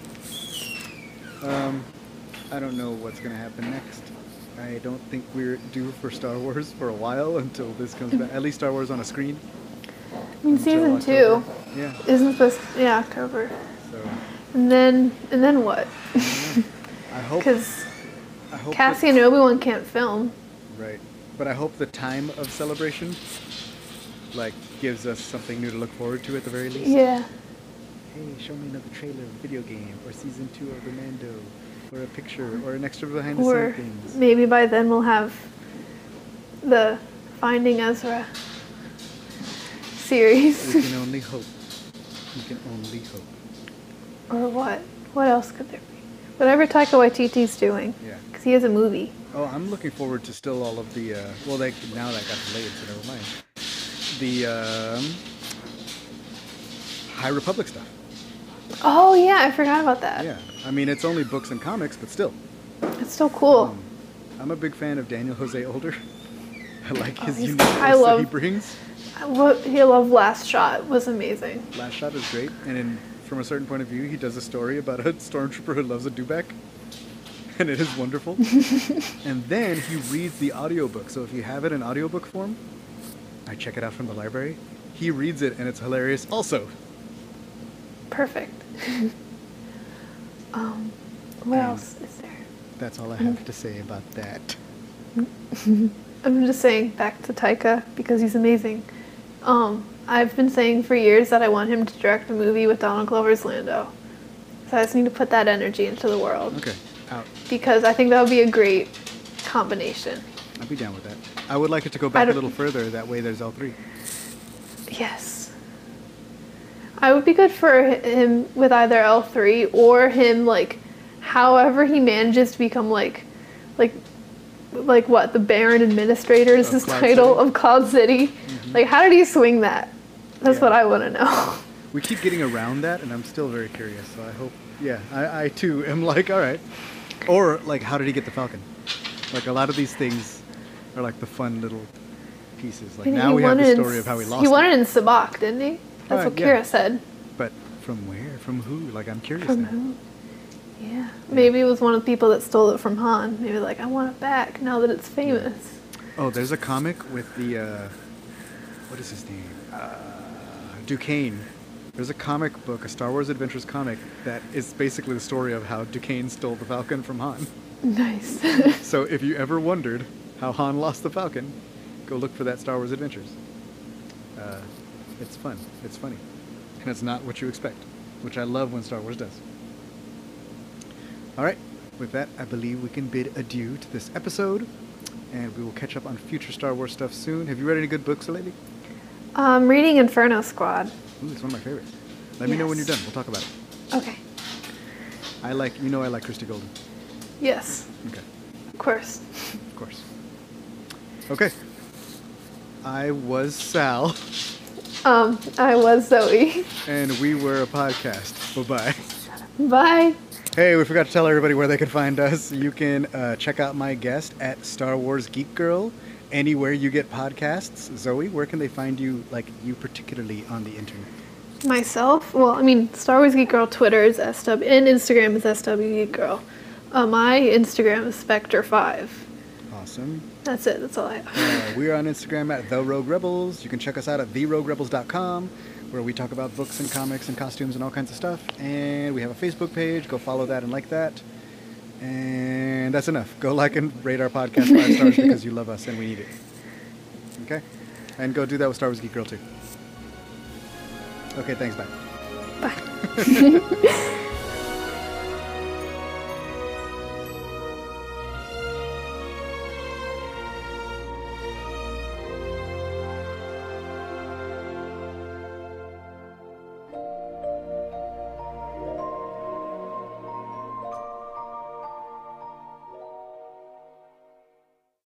Um, I don't know what's gonna happen next. I don't think we're due for Star Wars for a while until this comes back. At least Star Wars on a screen. I mean, season two yeah. isn't supposed to, yeah, October. So, and then, and then what? I hope. Because hope Cassie and Obi-Wan can't film. Right, but I hope the time of celebration, like, gives us something new to look forward to at the very least. Yeah. Hey, show me another trailer of a video game, or season two of the Mando, or a picture, or an extra behind the Or scenes things. maybe by then we'll have the Finding Ezra series. We can only hope. We can only hope. Or what? What else could there be? Whatever Taika Waititi's doing. Yeah. Because he has a movie. Oh, I'm looking forward to still all of the, uh, well, they, now that got delayed, so never mind. The um, High Republic stuff. Oh, yeah, I forgot about that. Yeah, I mean, it's only books and comics, but still. It's so cool. Um, I'm a big fan of Daniel Jose Older. I like his Oh, he's- uniqueness I love- that he brings. What he loved Last Shot was amazing. Last Shot is great, and in, from a certain point of view, he does a story about a stormtrooper who loves a dewback, and it is wonderful. And then he reads the audiobook, so if you have it in audiobook form, I check it out from the library. He reads it, and it's hilarious also. Perfect. um, what And else is there? That's all I have to say about that. I'm just saying back to Taika because he's amazing. Um, I've been saying for years that I want him to direct a movie with Donald Glover's Lando. So I just need to put that energy into the world. Okay, out. Because I think that would be a great combination. I'd be down with that. I would like it to go back a don't- little further. That way there's all three. Yes. I would be good for him with either L three or him, like, however he manages to become, like, like, like what, the Baron Administrator is Of his Cloud title City? of Cloud City? Mhm. Like, how did he swing that? That's Yeah. what I want to know. We keep getting around that, and I'm still very curious. So I hope, yeah, I, I too am like, all right. Or, like, how did he get the Falcon? Like, a lot of these things are like the fun little pieces. Like, And now he we have won the it in story of how he S- lost He won it. it in Sabak, didn't he? That's Right, what yeah. Kira said. But from where? From who? Like, I'm curious From now. who? Yeah. Maybe it was one of the people that stole it from Han. Maybe like, I want it back now that it's famous. Oh, there's a comic with the, uh, what is his name? Uh, Duquesne. There's a comic book, a Star Wars Adventures comic, that is basically the story of how Duquesne stole the Falcon from Han. Nice. So if you ever wondered how Han lost the Falcon, go look for that Star Wars Adventures. Uh, it's fun. It's funny. And it's not what you expect, which I love when Star Wars does. All right. With that, I believe we can bid adieu to this episode, and we will catch up on future Star Wars stuff soon. Have you read any good books lately? um, reading Inferno Squad. Ooh, it's one of my favorites. Let me know when you're Yes. done. We'll talk about it. Okay. I like, you know I like Christy Golden. Yes. Okay. Of course. Of course. Okay. I was Sal, Um, I was Zoe. and we were a podcast. Bye-bye. Bye. Hey, we forgot to tell everybody where they can find us. You can uh, check out my guest at Star Wars Geek Girl, anywhere you get podcasts. Zoe, where can they find you, like you particularly, on the internet? Myself? Well, I mean, Star Wars Geek Girl Twitter is S W, and Instagram is S W Geek Girl. Uh, my Instagram is Spectre five. Awesome. That's it. That's all I have. Uh, we are on Instagram at The Rogue Rebels. You can check us out at the rogue rebels dot com, where we talk about books and comics and costumes and all kinds of stuff. And we have a Facebook page. Go follow that and like that. And that's enough. Go like and rate our podcast five stars because you love us and we need it. Okay? And go do that with Star Wars Geek Girl too. Okay, thanks. Bye. Bye.